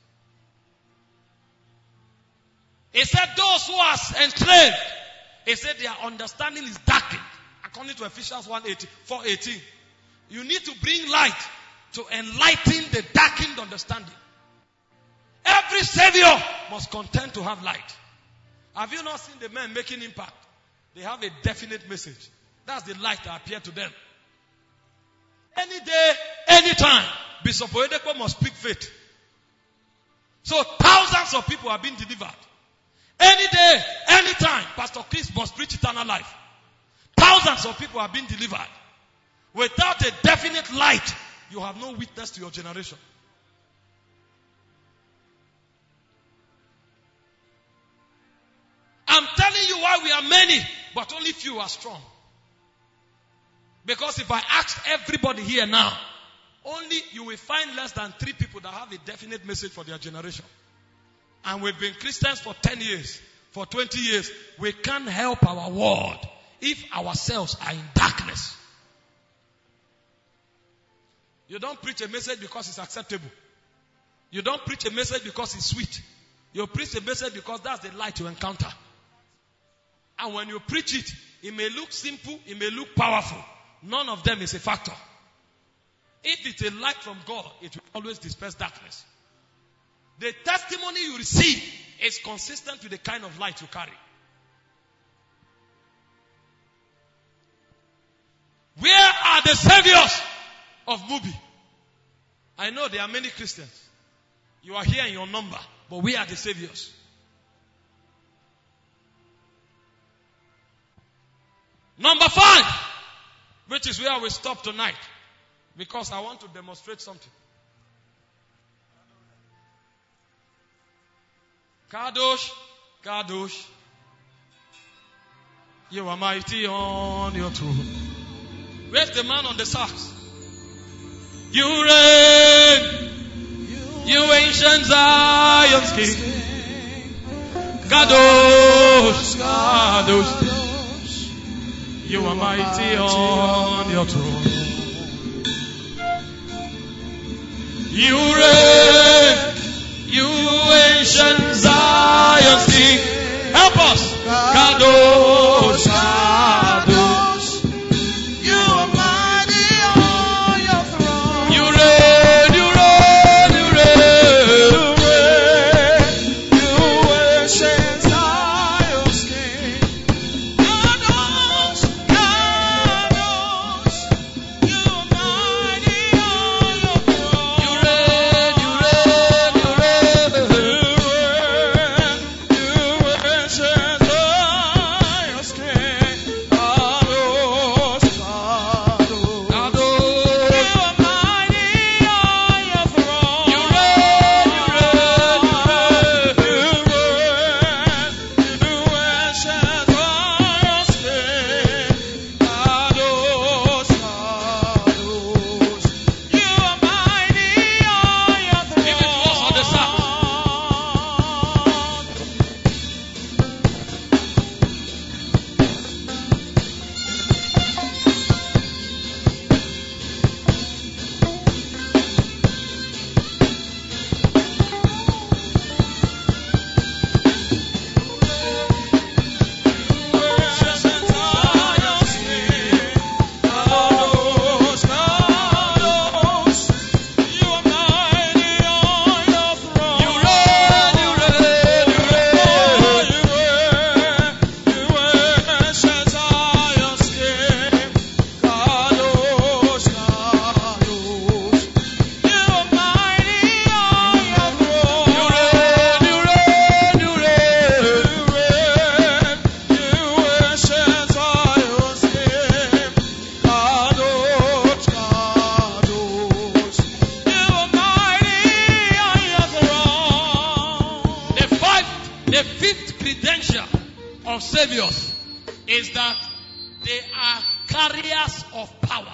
He said those who are enslaved, he said their understanding is darkened. According to Ephesians 4:18. You need to bring light to enlighten the darkened understanding. Every savior must contend to have light. Have you not seen the men making impact? They have a definite message. That's the light that appeared to them. Any day, anytime, Bishop Oyedepo must speak faith. So thousands of people are being delivered. Any day, anytime, Pastor Chris must preach eternal life. Thousands of people are being delivered. Without a definite light, you have no witness to your generation. I'm telling you why we are many, but only few are strong. Because if I asked everybody here now, only you will find less than 3 people that have a definite message for their generation. And we've been Christians for 10 years, for 20 years. We can't help our world if ourselves are in darkness. You don't preach a message because it's acceptable. You don't preach a message because it's sweet. You preach a message because that's the light you encounter. And when you preach it, it may look simple, it may look powerful. None of them is a factor. If it's a light from God, it will always disperse darkness. The testimony you receive is consistent with the kind of light you carry. Where are the saviors of Mubi? I know there are many Christians. You are here in your number, but we are the saviors. Number 5, which is where we stop tonight, because I want to demonstrate something. Kadosh, Kadosh, you are mighty on your throne. Where's the man on the sax? You reign, you ancient Zion's King. Kadosh, Kadosh, you are mighty on your throne. You reign, you ancient Zion's King. Help us. Kadosh, Kadosh,
you are mighty on your throne.
you reign, you reign, you reign.
You ancient Zion's King. Kadosh, Kadosh, you are mighty on your throne.
You reign, you reign, you reign.
You ancient Zion's King. Kadosh, Kadosh,
Kadosh.
you are mighty on your throne.
You reign, you reign, you reign.
You ancient Zion's King. Kadosh, Kadosh, you are mighty on your throne.
Give it to us on the sack. The 5th credential of saviors is that they are carriers of power.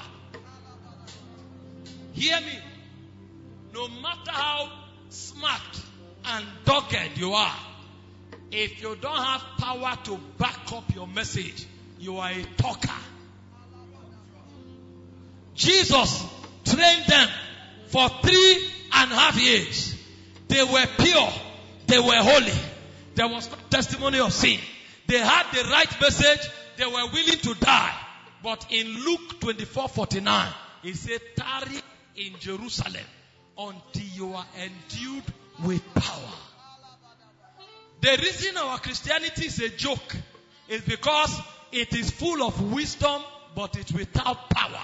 Hear me. No matter how smart and dogged you are, if you don't have power to back up your message, you are a talker. Jesus trained them for 3.5 years. They were pure. They were holy. There was no testimony of sin. They had the right message. They were willing to die. But in Luke 24:49, he said, tarry in Jerusalem until you are endued with power. The reason our Christianity is a joke is because it is full of wisdom, but it's without power.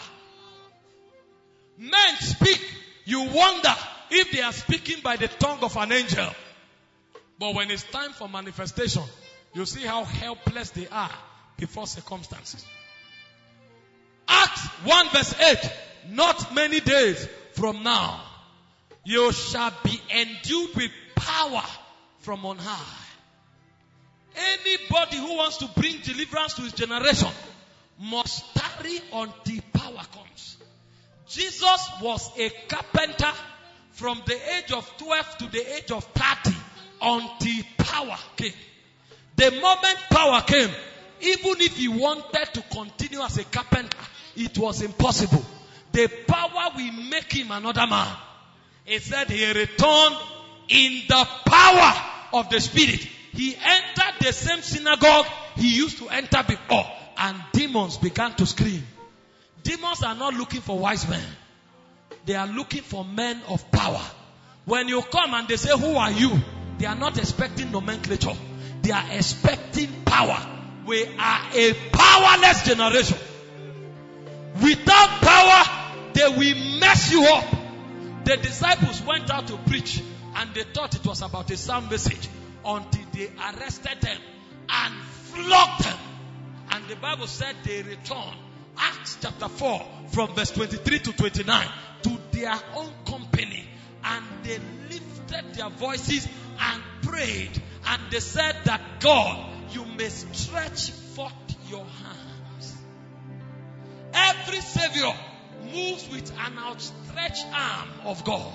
Men speak, you wonder if they are speaking by the tongue of an angel. But when it's time for manifestation, you see how helpless they are before circumstances. Acts 1:8, not many days from now, you shall be endued with power from on high. Anybody who wants to bring deliverance to his generation must tarry until power comes. Jesus was a carpenter from the age of 12 to the age of 30 until power came. The moment power came, even if he wanted to continue as a carpenter, it was impossible. The power will make him another man. He said he returned in the power of the Spirit. He entered the same synagogue he used to enter before, and demons began to scream. Demons are not looking for wise men. They are looking for men of power. When you come and they say, who are you? They are not expecting nomenclature. They are expecting power. We are a powerless generation. Without power, they will mess you up. The disciples went out to preach and they thought it was about a sound message until they arrested them and flogged them. And the Bible said they returned. Acts chapter 4 from verse 23 to 29 to their own company, and they lifted their voices and prayed, and they said that God, you may stretch forth your hands. Every Savior moves with an outstretched arm of God.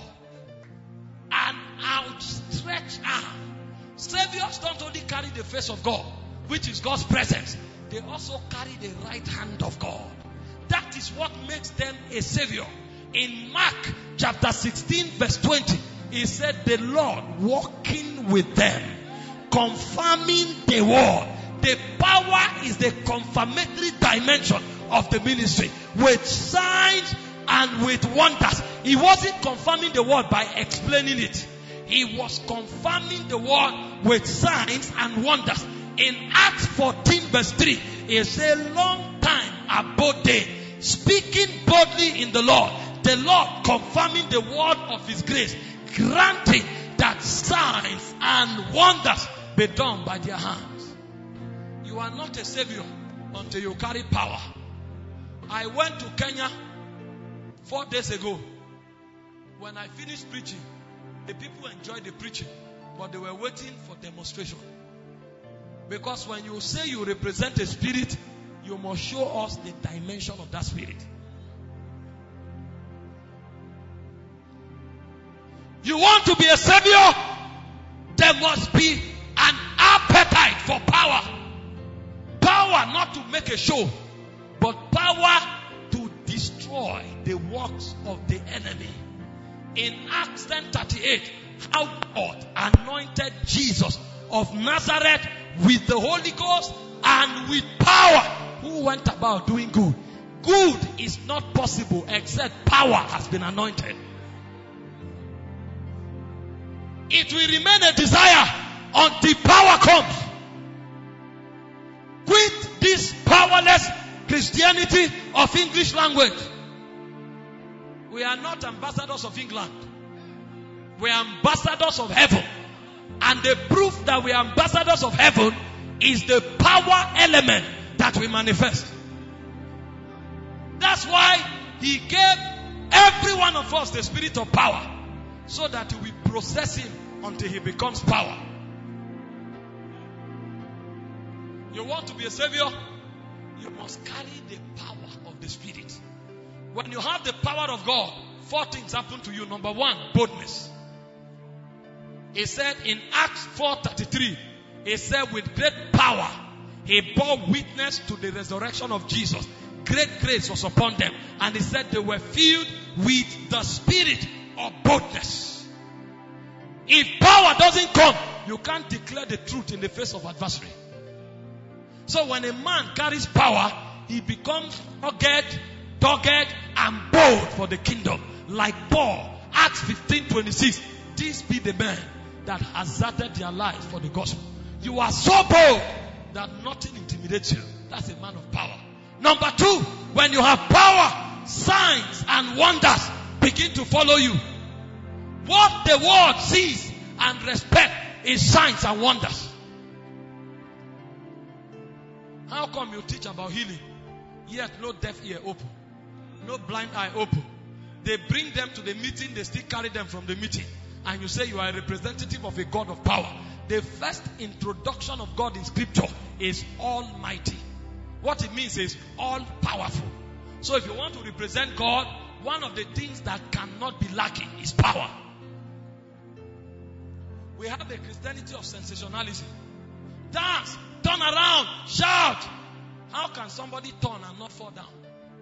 An outstretched arm. Saviors don't only carry the face of God, which is God's presence. They also carry the right hand of God. That is what makes them a Savior. In Mark chapter 16 verse 20, he said, the Lord walking with them, confirming the word. The power is the confirmatory dimension of the ministry, with signs and with wonders. He wasn't confirming the word by explaining it. He was confirming the word with signs and wonders. In Acts 14 verse 3, it says, long time abode they, speaking boldly in the Lord confirming the word of his grace, granting that signs and wonders be done by their hands. You are not a Savior until you carry power. I went to Kenya 4 days ago. When I finished preaching, the people enjoyed the preaching, but they were waiting for demonstration. Because when you say you represent a spirit, you must show us the dimension of that spirit. You want to be a Savior? There must be an appetite for power. Power not to make a show, but power to destroy the works of the enemy. In Acts 10:38, how God anointed Jesus of Nazareth with the Holy Ghost and with power, who went about doing good. Good is not possible except power has been anointed. It will remain a desire until power comes. Quit this powerless Christianity of English language. We are not ambassadors of England. We are ambassadors of heaven. And the proof that we are ambassadors of heaven is the power element that we manifest. That's why he gave every one of us the spirit of power, so that we process him until he becomes power. You want to be a Savior? You must carry the power of the Spirit. When you have the power of God, 4 things happen to you. Number 1, boldness. He said in Acts 4:33, he said with great power, he bore witness to the resurrection of Jesus. Great grace was upon them. And he said they were filled with the spirit of boldness. If power doesn't come, you can't declare the truth in the face of adversary. So when a man carries power, he becomes dogged and bold for the kingdom. Like Paul, Acts 15:26. These be the men that hazarded their lives for the gospel. You are so bold that nothing intimidates you. That's a man of power. Number 2, when you have power, signs and wonders begin to follow you. What the world sees and respects is signs and wonders. How come you teach about healing, yet no deaf ear open, no blind eye open? They bring them to the meeting, they still carry them from the meeting. And you say you are a representative of a God of power. The first introduction of God in scripture is Almighty. What it means is all powerful. So if you want to represent God, one of the things that cannot be lacking is power. We have a Christianity of sensationalism. Dance, turn around, shout. How can somebody turn and not fall down?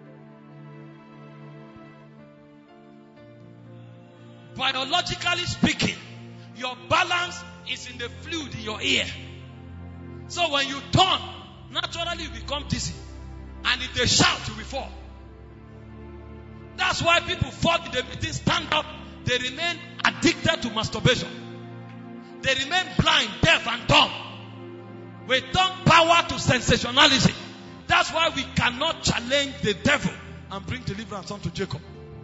Biologically speaking, your balance is in the fluid in your ear. So when you turn, naturally you become dizzy. And if they shout, you will fall. That's why people fall in the meeting, stand up. They remain addicted to masturbation. They remain blind, deaf, and dumb. We turn power to sensationalism. That's why we cannot challenge the devil and bring deliverance unto Jacob.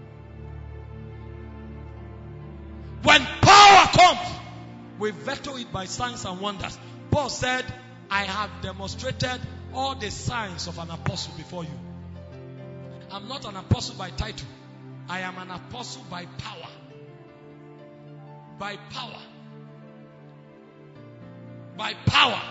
When power comes, we veto it by signs and wonders. Paul said, I have demonstrated all the signs of an apostle before you. I'm not an apostle by title. I am an apostle by power. By power. By power.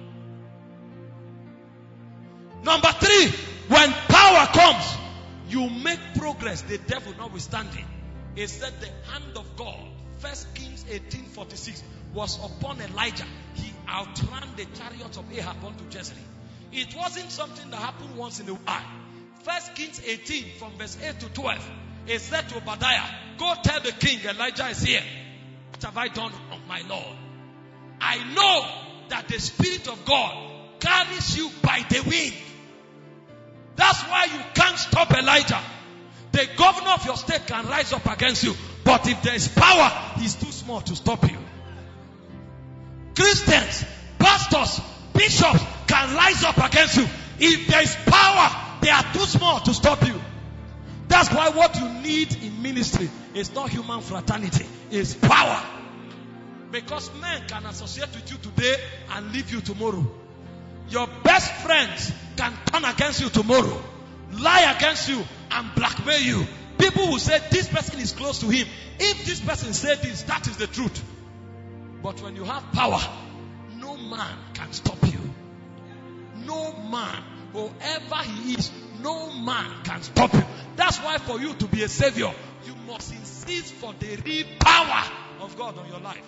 Number 3, when power comes, you make progress, the devil notwithstanding. It said the hand of God, 1 Kings 18:46, was upon Elijah. He outran the chariots of Ahab unto Jezreel. It wasn't something that happened once in a while. 1 Kings 18 from verse 8 to 12. It said to Obadiah, go tell the king Elijah is here. What have I done, my Lord? I know that the Spirit of God carries you by the wind. That's why you can't stop Elijah. The governor of your state can rise up against you. But if there is power, he's too small to stop you. Christians, pastors, bishops can rise up against you. If there is power, they are too small to stop you. That's why what you need in ministry is not human fraternity. It's power. Because men can associate with you today and leave you tomorrow. Your best friends can turn against you tomorrow, lie against you and blackmail you. People will say this person is close to him. If this person said this, that is the truth. But when you have power, no man can stop you. No man, whoever he is, no man can stop you. That's why for you to be a savior, you must insist for the real power of God on your life.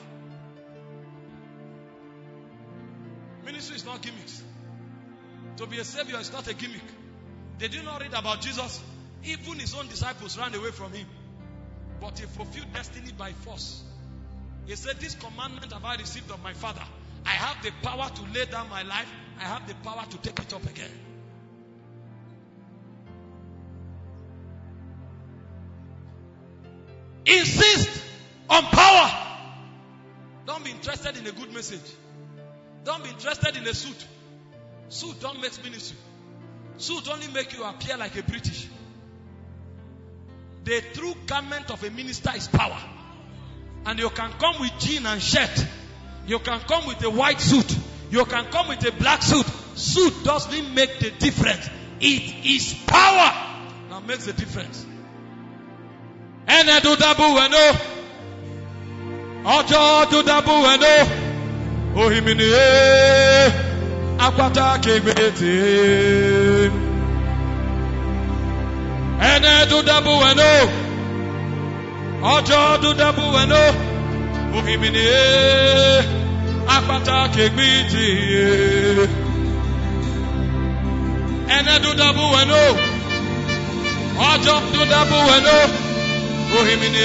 Ministry is not gimmicks. To be a savior is not a gimmick. Did you not read about Jesus? Even his own disciples ran away from him. But he fulfilled destiny by force. He said, this commandment have I received of my Father. I have the power to lay down my life. I have the power to take it up again. Insist on power. Don't be interested in a good message. Don't be interested in a suit. Suit don't make ministry. Suit only make you appear like a British. The true garment of a minister is power. And you can come with jean and shirt. You can come with a white suit. You can come with a black suit. Suit doesn't make the difference. It is power that makes the difference. Akwata kegbete ene do dabu eno ojo do dabu eno ohimini akwata kegbete ene do dabu eno ojo do dabu eno ohimini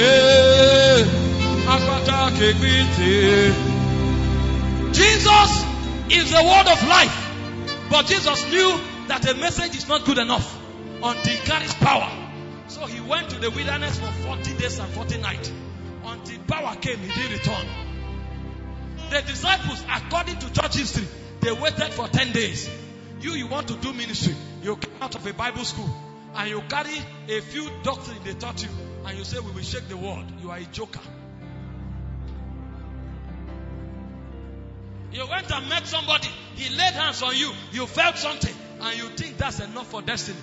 akwata kegbete. Jesus is the word of life. But Jesus knew that a message is not good enough until it carries power. So he went to the wilderness for 40 days and 40 nights. Until power came, he did return. The disciples, according to church history, they waited for 10 days. You want to do ministry. You come out of a Bible school and you carry a few doctrines they taught you and you say, we will shake the world. You are a joker. You went and met somebody, he laid hands on you, you felt something, and you think that's enough for destiny.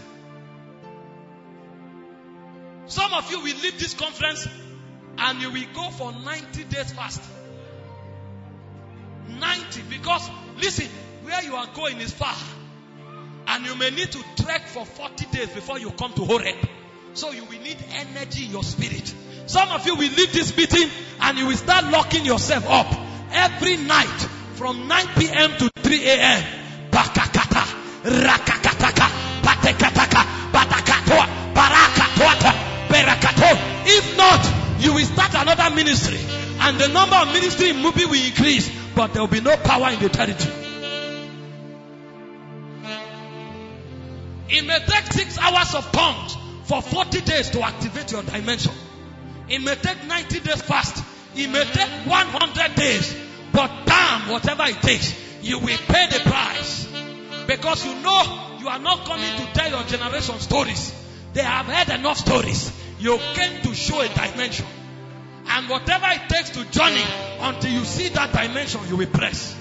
Some of you will leave this conference and you will go for 90 days fast. 90, because listen, where you are going is far. And you may need to trek for 40 days before you come to Horeb. So you will need energy in your spirit. Some of you will leave this meeting and you will start locking yourself up every night from 9 p.m. to 3 a.m. Bakakata, rakakataka, patekataka, batakatoa, barakatoa, berakato. If not, you will start another ministry. And the number of ministry in Mubi will increase. But there will be no power in the territory. It may take 6 hours of tongues for 40 days to activate your dimension. It may take 90 days fast. It may take 100 days. But damn, whatever it takes, you will pay the price. Because you know you are not coming to tell your generation stories. They have heard enough stories. You came to show a dimension. And whatever it takes to journey until you see that dimension, you will press.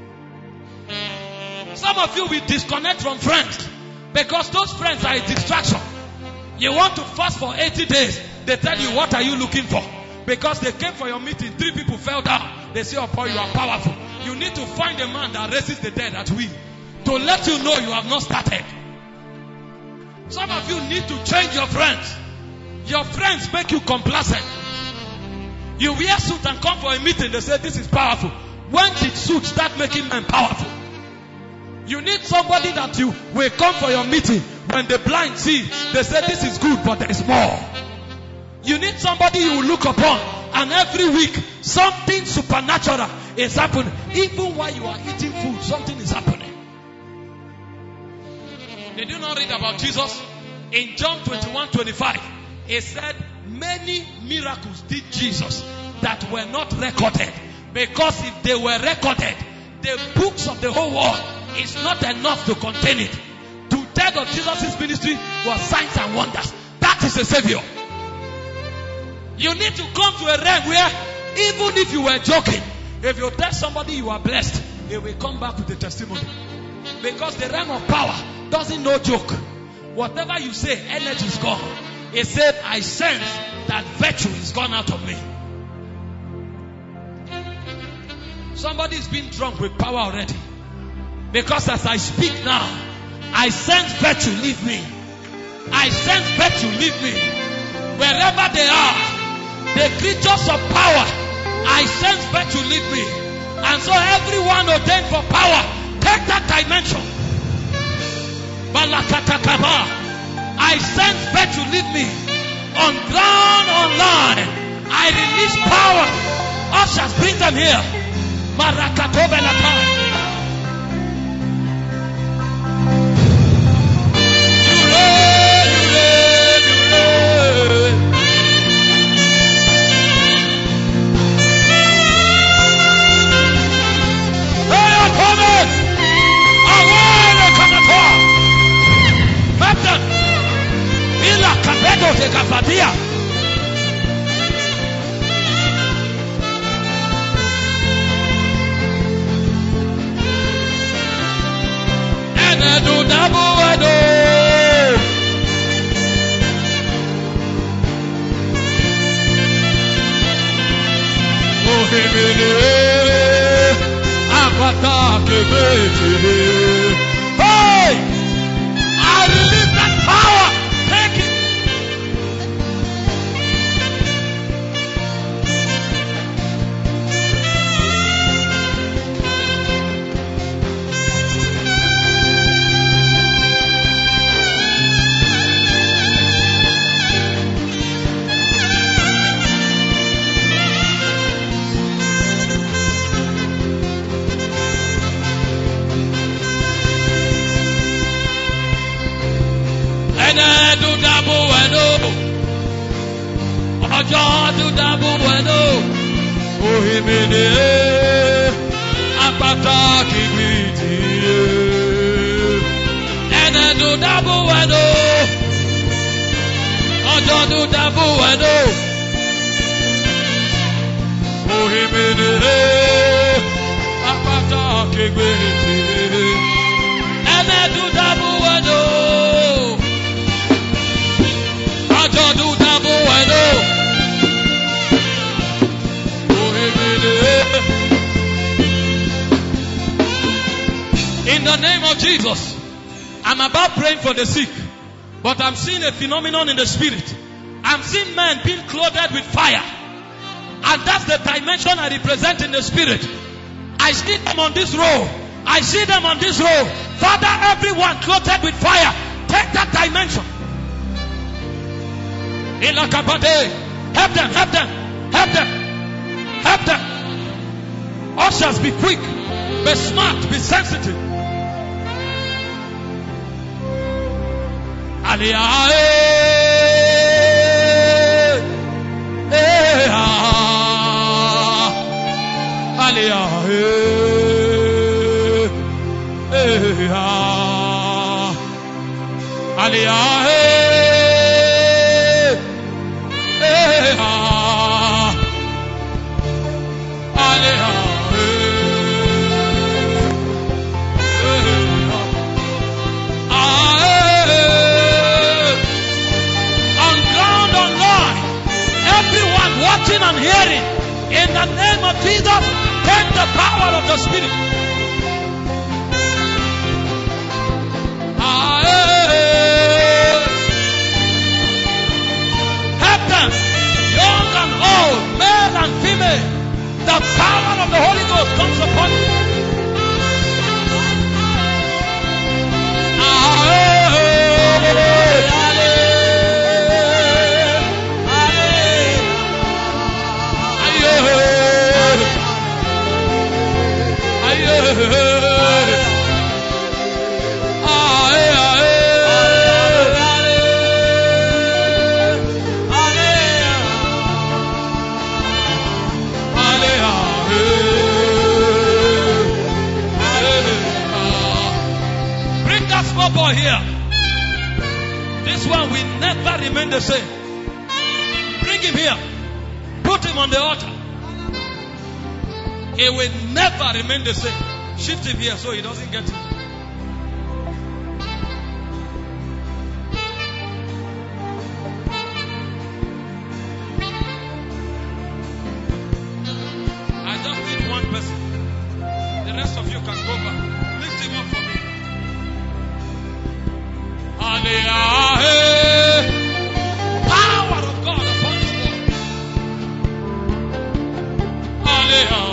Some of you will disconnect from friends because those friends are a distraction. You want to fast for 80 days. They tell you, what are you looking for? Because they came for your meeting, 3 people fell down. They say, oh boy, you are powerful. You need to find a man that raises the dead at will, to let you know you have not started. Some of you need to change your friends. Your friends make you complacent. You wear suit and come for a meeting, they say this is powerful. When did suit start making men powerful? You need somebody that you will come for your meeting. When the blind see, they say this is good, but there is more. You need somebody you will look upon, and every week something supernatural is happening. Even while you are eating food, something is happening. Did you not read about Jesus? In John 21:25, it said many miracles did Jesus that were not recorded. Because if they were recorded, the books of the whole world is not enough to contain it. To tell of Jesus' ministry was signs and wonders. That is a savior. You need to come to a realm where even if you were joking, if you tell somebody you are blessed, they will come back with a testimony. Because the realm of power doesn't know joke. Whatever you say, energy is gone. It said, I sense that virtue is gone out of me. Somebody is being drunk with power already. Because as I speak now, I sense virtue leave me. I sense virtue leave me. Wherever they are, the creatures of power, I sense virtue leave me. And so everyone ordained for power, take that dimension. Balakatakaba. I sense virtue leave me. On ground, online, I release power. Ushers, bring them here. Marakatobelaka. Hey! I release that power. Take it. In the name of Jesus, I'm about praying for the sick, but I'm seeing a phenomenon in the spirit. I'm seeing men being clothed with fire. And that's the dimension I represent in the spirit. I see them on this row. I see them on this row. Father, everyone clothed with fire. Take that dimension. Help them, help them, help them, help them. Ushers, be quick, be smart, be sensitive. And hearing in the name of Jesus, take the power of the Spirit. Help them, young and old, male and female. The power of the Holy Ghost comes upon you. Bring that small boy here. This one will never remain the same. Bring him here. Put him on the altar. He will never remain the same. Shift him here so he doesn't get it. I just need one person. The rest of you can go back. Lift him up for me. Power of God upon this boy.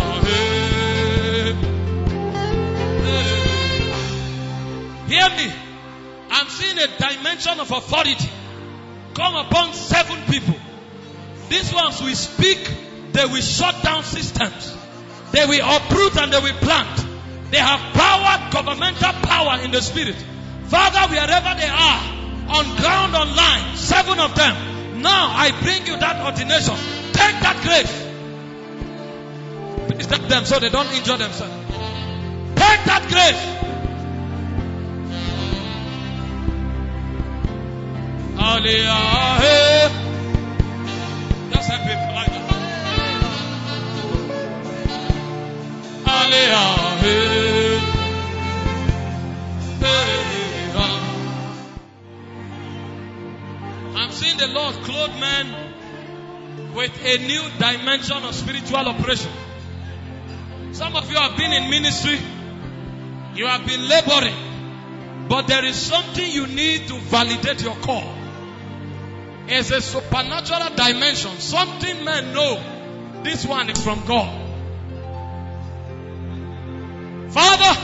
Hear me. I'm seeing a dimension of authority come upon 7 people. These ones will speak, they will shut down systems. They will uproot and they will plant. They have power, governmental power in the spirit. Father, wherever they are, on ground, online, 7 of them. Now I bring you that ordination. Take that grace. Please take them so they don't injure themselves. Take that grace. Just help him like that. I'm seeing the Lord clothe men with a new dimension of spiritual operation. Some of you have been in ministry, you have been laboring, but there is something you need to validate your call. It's a supernatural dimension. Something men know this one is from God. Father,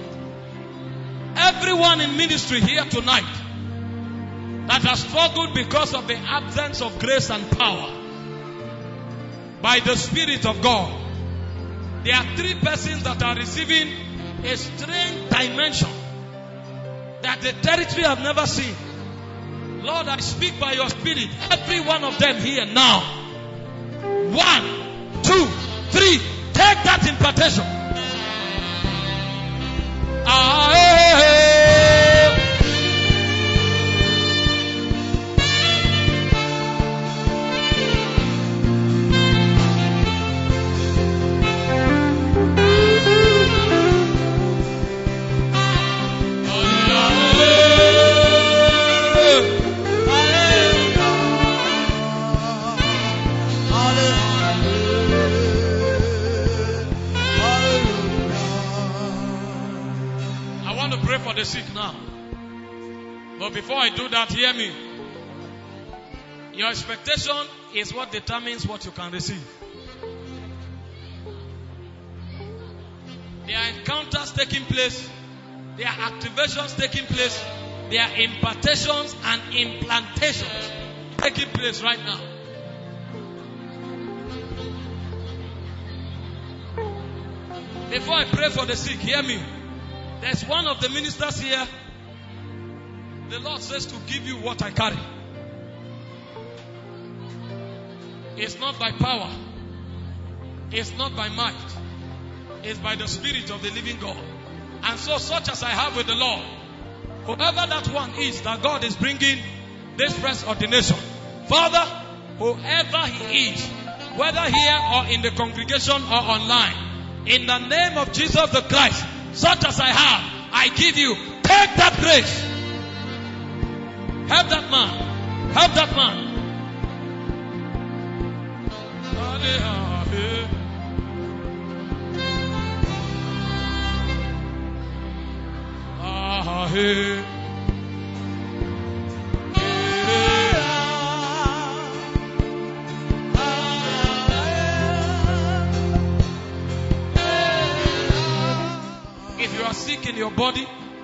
everyone in ministry here tonight that has struggled because of the absence of grace and power by the Spirit of God, there are 3 persons that are receiving a strange dimension that the territory have never seen. Lord, I speak by your Spirit, every one of them here now. 1, 2, 3. Take that impartation. The sick now. But before I do that, hear me. Your expectation is what determines what you can receive. There are encounters taking place. There are activations taking place. There are impartations and implantations taking place right now. Before I pray for the sick, hear me. There's one of the ministers here. The Lord says to give you what I carry. It's not by power. It's not by might. It's by the Spirit of the living God. And so, such as I have with the Lord, whoever that one is that God is bringing this press ordination, Father, whoever he is, whether here or in the congregation or online, in the name of Jesus the Christ, such as I have, I give you, take that grace. Help that man. Help that man. If you are sick in your body,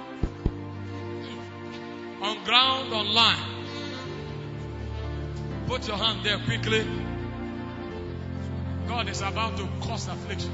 on ground, online, put your hand there quickly. God is about to cause affliction.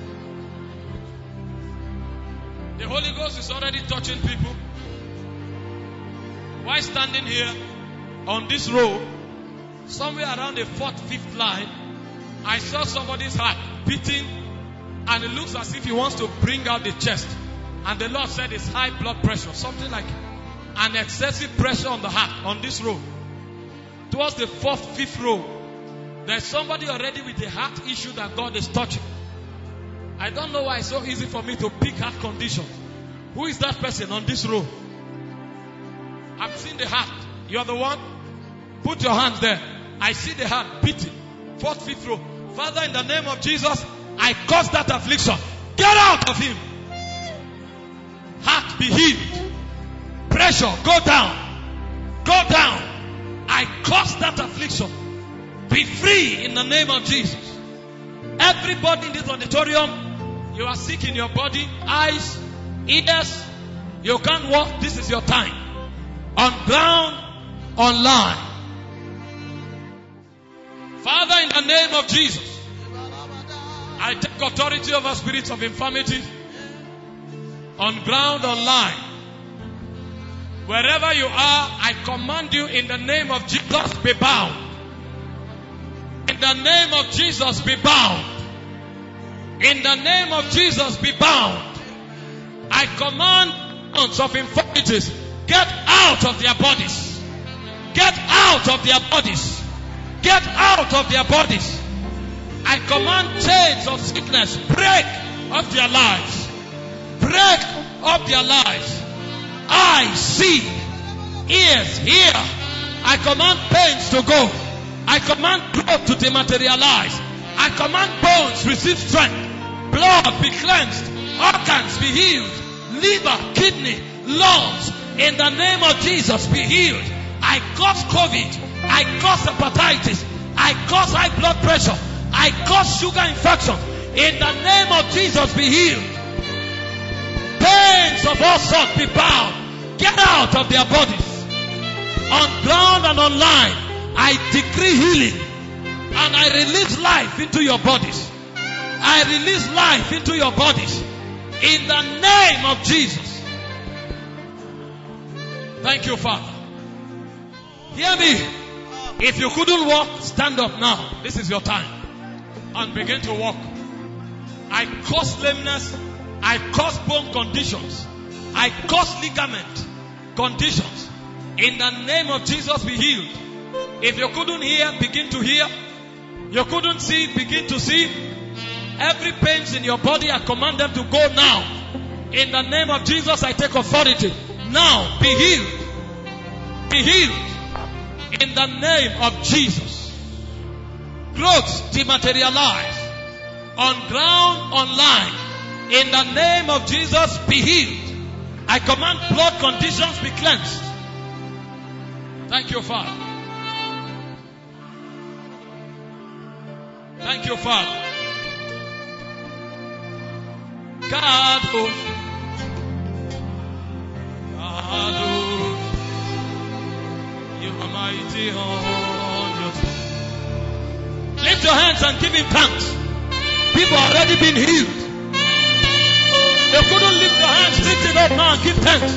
The Holy Ghost is already touching people. While standing here on this road, somewhere around the 4th, 5th line, I saw somebody's heart beating, and it looks as if he wants to bring out the chest. And the Lord said it's high blood pressure, something like an excessive pressure on the heart on this road. Towards the 4th, 5th row, there's somebody already with a heart issue that God is touching. I don't know why it's so easy for me to pick heart conditions. Who is that person on this row? I'm seeing the heart. You are the one? Put your hands there. I see the heart beating. 4th, 5th row. Father, in the name of Jesus, I cause that affliction. Get out of him. Heart be healed. Pressure, go down. Go down. I cause that affliction. Be free in the name of Jesus. Everybody in this auditorium, you are sick in your body, eyes, ears, you can't walk. This is your time. On ground, online. Father, in the name of Jesus, I take authority over spirits of infirmity. On ground, online. Wherever you are, I command you in the name of Jesus, be bound. In the name of Jesus, be bound. In the name of Jesus, be bound. I command bonds of infirmities, get out of their bodies. Get out of their bodies. Get out of their bodies. I command chains of sickness, break off their lives. Break off their lives. Eyes see, ears hear. I command pains to go. I command growth to dematerialize. I command bones receive strength. Blood be cleansed. Organs be healed. Liver, kidney, lungs, in the name of Jesus, be healed. I cause COVID. I cause hepatitis. I cause high blood pressure. I cause sugar infection. In the name of Jesus, be healed. Pains of all sorts be bound. Get out of their bodies. On ground and online, I decree healing. And I release life into your bodies. I release life into your bodies. In the name of Jesus. Thank you, Father. Hear me. If you couldn't walk, stand up now. This is your time. And begin to walk. I cause lameness. I cause bone conditions. I cause ligament conditions. In the name of Jesus, be healed. If you couldn't hear, begin to hear. You couldn't see, begin to see. Every pains in your body, I command them to go now. In the name of Jesus, I take authority. Now, be healed. Be healed. In the name of Jesus. Growth dematerialize. On ground, online. In the name of Jesus, be healed. I command blood conditions be cleansed. Thank you, Father. Thank you, Father. God, you are mighty on your throne. Lift your hands and give him thanks. People are already been healed. They couldn't lift your hands. Lift it up now and give thanks.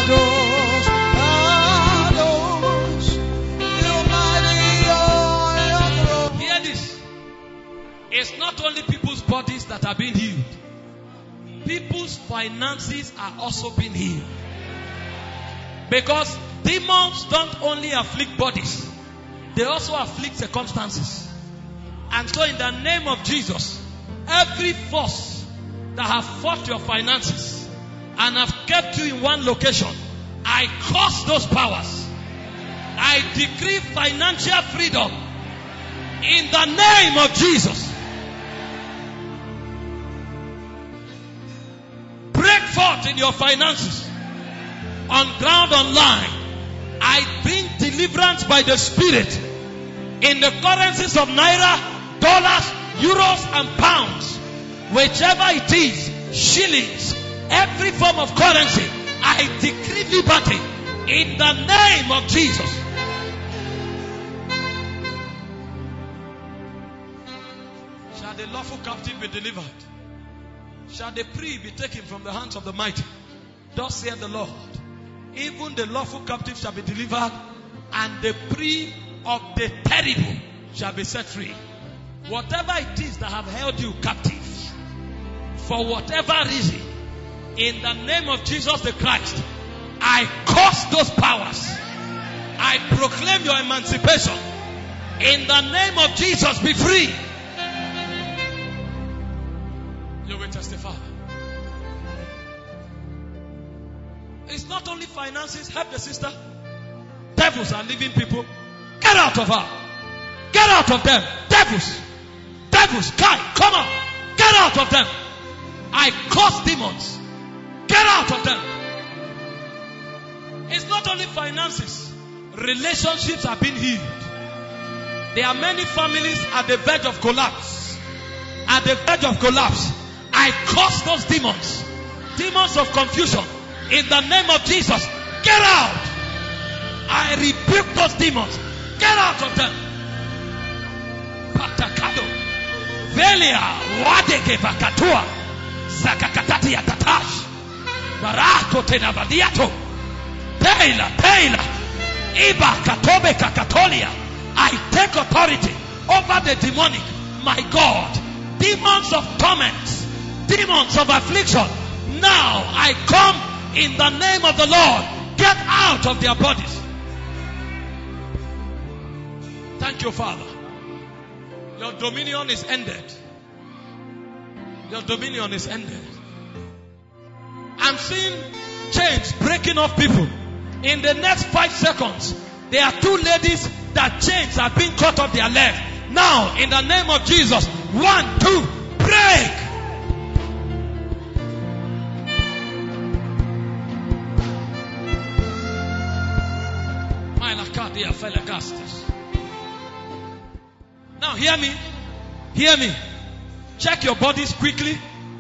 Hear this. It's not only people's bodies that are being healed. People's finances are also being healed. Because demons don't only afflict bodies, they also afflict circumstances. And so in the name of Jesus, every force that have fought your finances and have kept you in one location, I curse those powers. I decree financial freedom in the name of Jesus. Break forth in your finances. On ground, online, I bring deliverance by the Spirit in the currencies of naira, dollars, euros and pounds, whichever it is, shillings, every form of currency. I decree liberty in the name of Jesus. Shall the lawful captive be delivered? Shall the prey be taken from the hands of the mighty? Thus saith the Lord. Even the lawful captive shall be delivered, and the prey of the terrible shall be set free. Whatever it is that have held you captive, for whatever reason, in the name of Jesus the Christ, I curse those powers. I proclaim your emancipation. In the name of Jesus, be free. You will testify. It's not only finances. Help the sister. Devils are living people. Get out of her. Get out of them. Devils. Devils. Come on. Get out of them. I curse demons. Get out of them. It's not only finances. Relationships are being healed. There are many families at the verge of collapse. At the verge of collapse. I curse those demons. Demons of confusion. In the name of Jesus, get out. I rebuke those demons. Get out of them. Patakado. Velia. Wadeke vakatua. Zakakatati yatatash. Barato tenavadiato. Teila. Iba katobe kakatolia. I take authority over the demonic. My God. Demons of torment. Demons of affliction. Now I come in the name of the Lord. Get out of their bodies. Thank you, Father. Your dominion is ended. Your dominion is ended. I'm seeing chains breaking off people. In the next 5 seconds, there are 2 ladies that chains are being cut off their leg. Now, in the name of Jesus, 1, 2, break. Now hear me. Check your bodies quickly.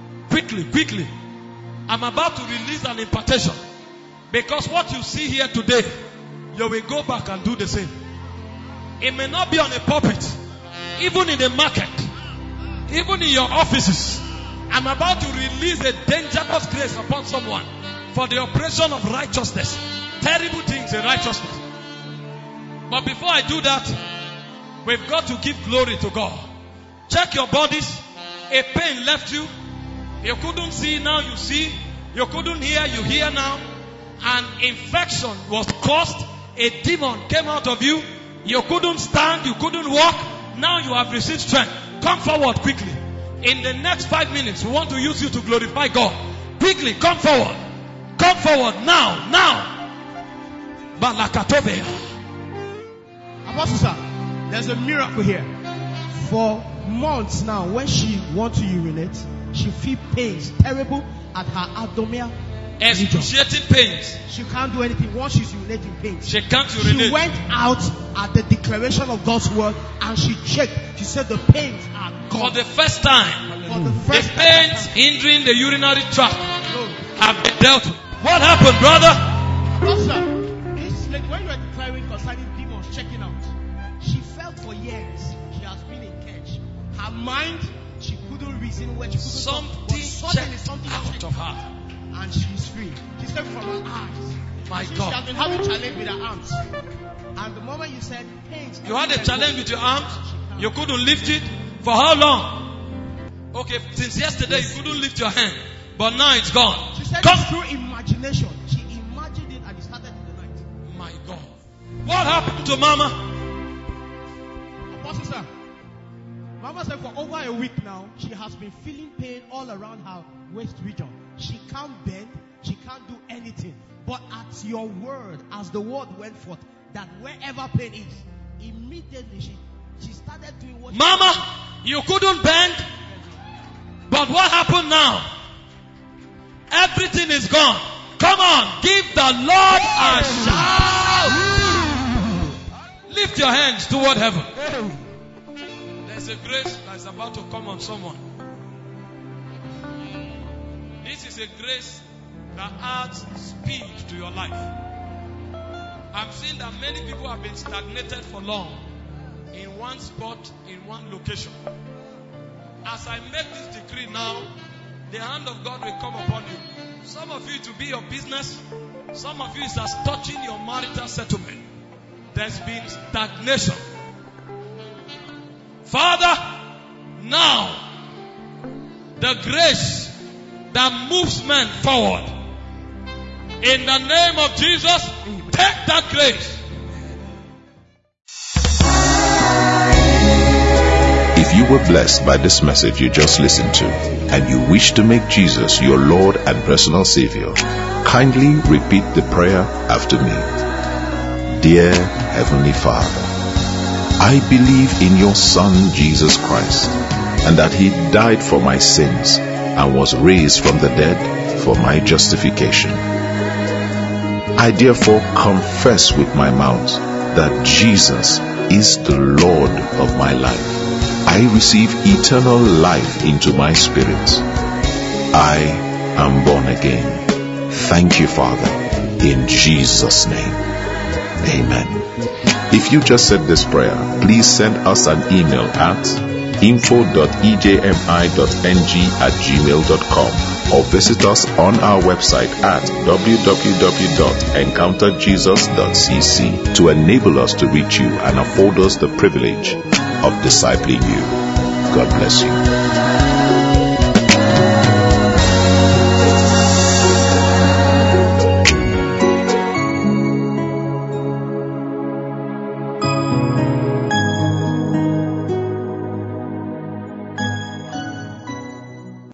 I'm about to release an impartation. Because what you see here today, you will go back and do the same. It may not be on a pulpit, even in the market, even in your offices. I'm about to release a dangerous grace upon someone for the operation of righteousness. Terrible things in righteousness. But before I do that, we've got to give glory to God. Check your bodies. A pain left you. You couldn't see, now you see. You couldn't hear, you hear now. An infection was caused. A demon came out of you. You couldn't stand, you couldn't walk. Now you have received strength. Come forward quickly. In the next 5 minutes, we want to use you to glorify God. Quickly, come forward. Come forward now. Balakatobe.
Apostle sir, there's a miracle here. For months now, when she wants to urinate, she feels pains terrible at her abdomen.
Excruciating pains.
She can't do anything. Once she's urinating pains.
She can't
She
urinate.
went out at the declaration of God's word and she checked. She said the pains are
For
gone.
the first time,
For the
the
first
pains hindering the urinary tract
time.
have been dealt with. What happened, brother?
Pastor, this lady, when you were declaring concerning demons checking out, she felt for years she has been in cage. Her mind, she couldn't reason where she couldn't talk, but suddenly
Something
something
checked out
checked
of her.
and she's free. She's free from her eyes.
My
She has
God.
been having challenge with her arms. And the moment you said pains,
You had a challenge with your arms. You couldn't lift it. For how long? Okay, since yesterday you couldn't lift your hand. But now it's gone.
She said
Come.
it's through imagination. She imagined it and it started in the night.
My God. What happened to Mama?
Apostle sir, Mama said for over a week now, she has been feeling pain all around her waist region. She can't bend, she can't do anything. But at your word, as the word went forth, that wherever pain is, immediately she started doing what
Mama, you couldn't bend. But what happened now? Everything is gone. Come on, give the Lord a shout. Lift your hands toward heaven. There's a grace that's about to come on someone. This is a grace that adds speed to your life. I'm seeing that many people have been stagnated for long in one spot, in one location. As I make this decree now, the hand of God will come upon you. Some of you, it will be your business. Some of you, it's as touching your marital settlement. There's been stagnation. Father, now, the grace that moves men forward, in the name of Jesus, take that grace.
If you were blessed by this message you just listened to, and you wish to make Jesus your Lord and personal Savior, kindly repeat the prayer after me. Dear Heavenly Father, I believe in your Son Jesus Christ, and that He died for my sins and was raised from the dead for my justification. I therefore confess with my mouth that Jesus is the Lord of my life. I receive eternal life into my spirit. I am born again. Thank you, Father, in Jesus' name. Amen. If you just said this prayer, please send us an email at info.ejmi.ng@gmail.com or visit us on our website at www.encounterjesus.cc to enable us to reach you and afford us the privilege of discipling you. God bless you.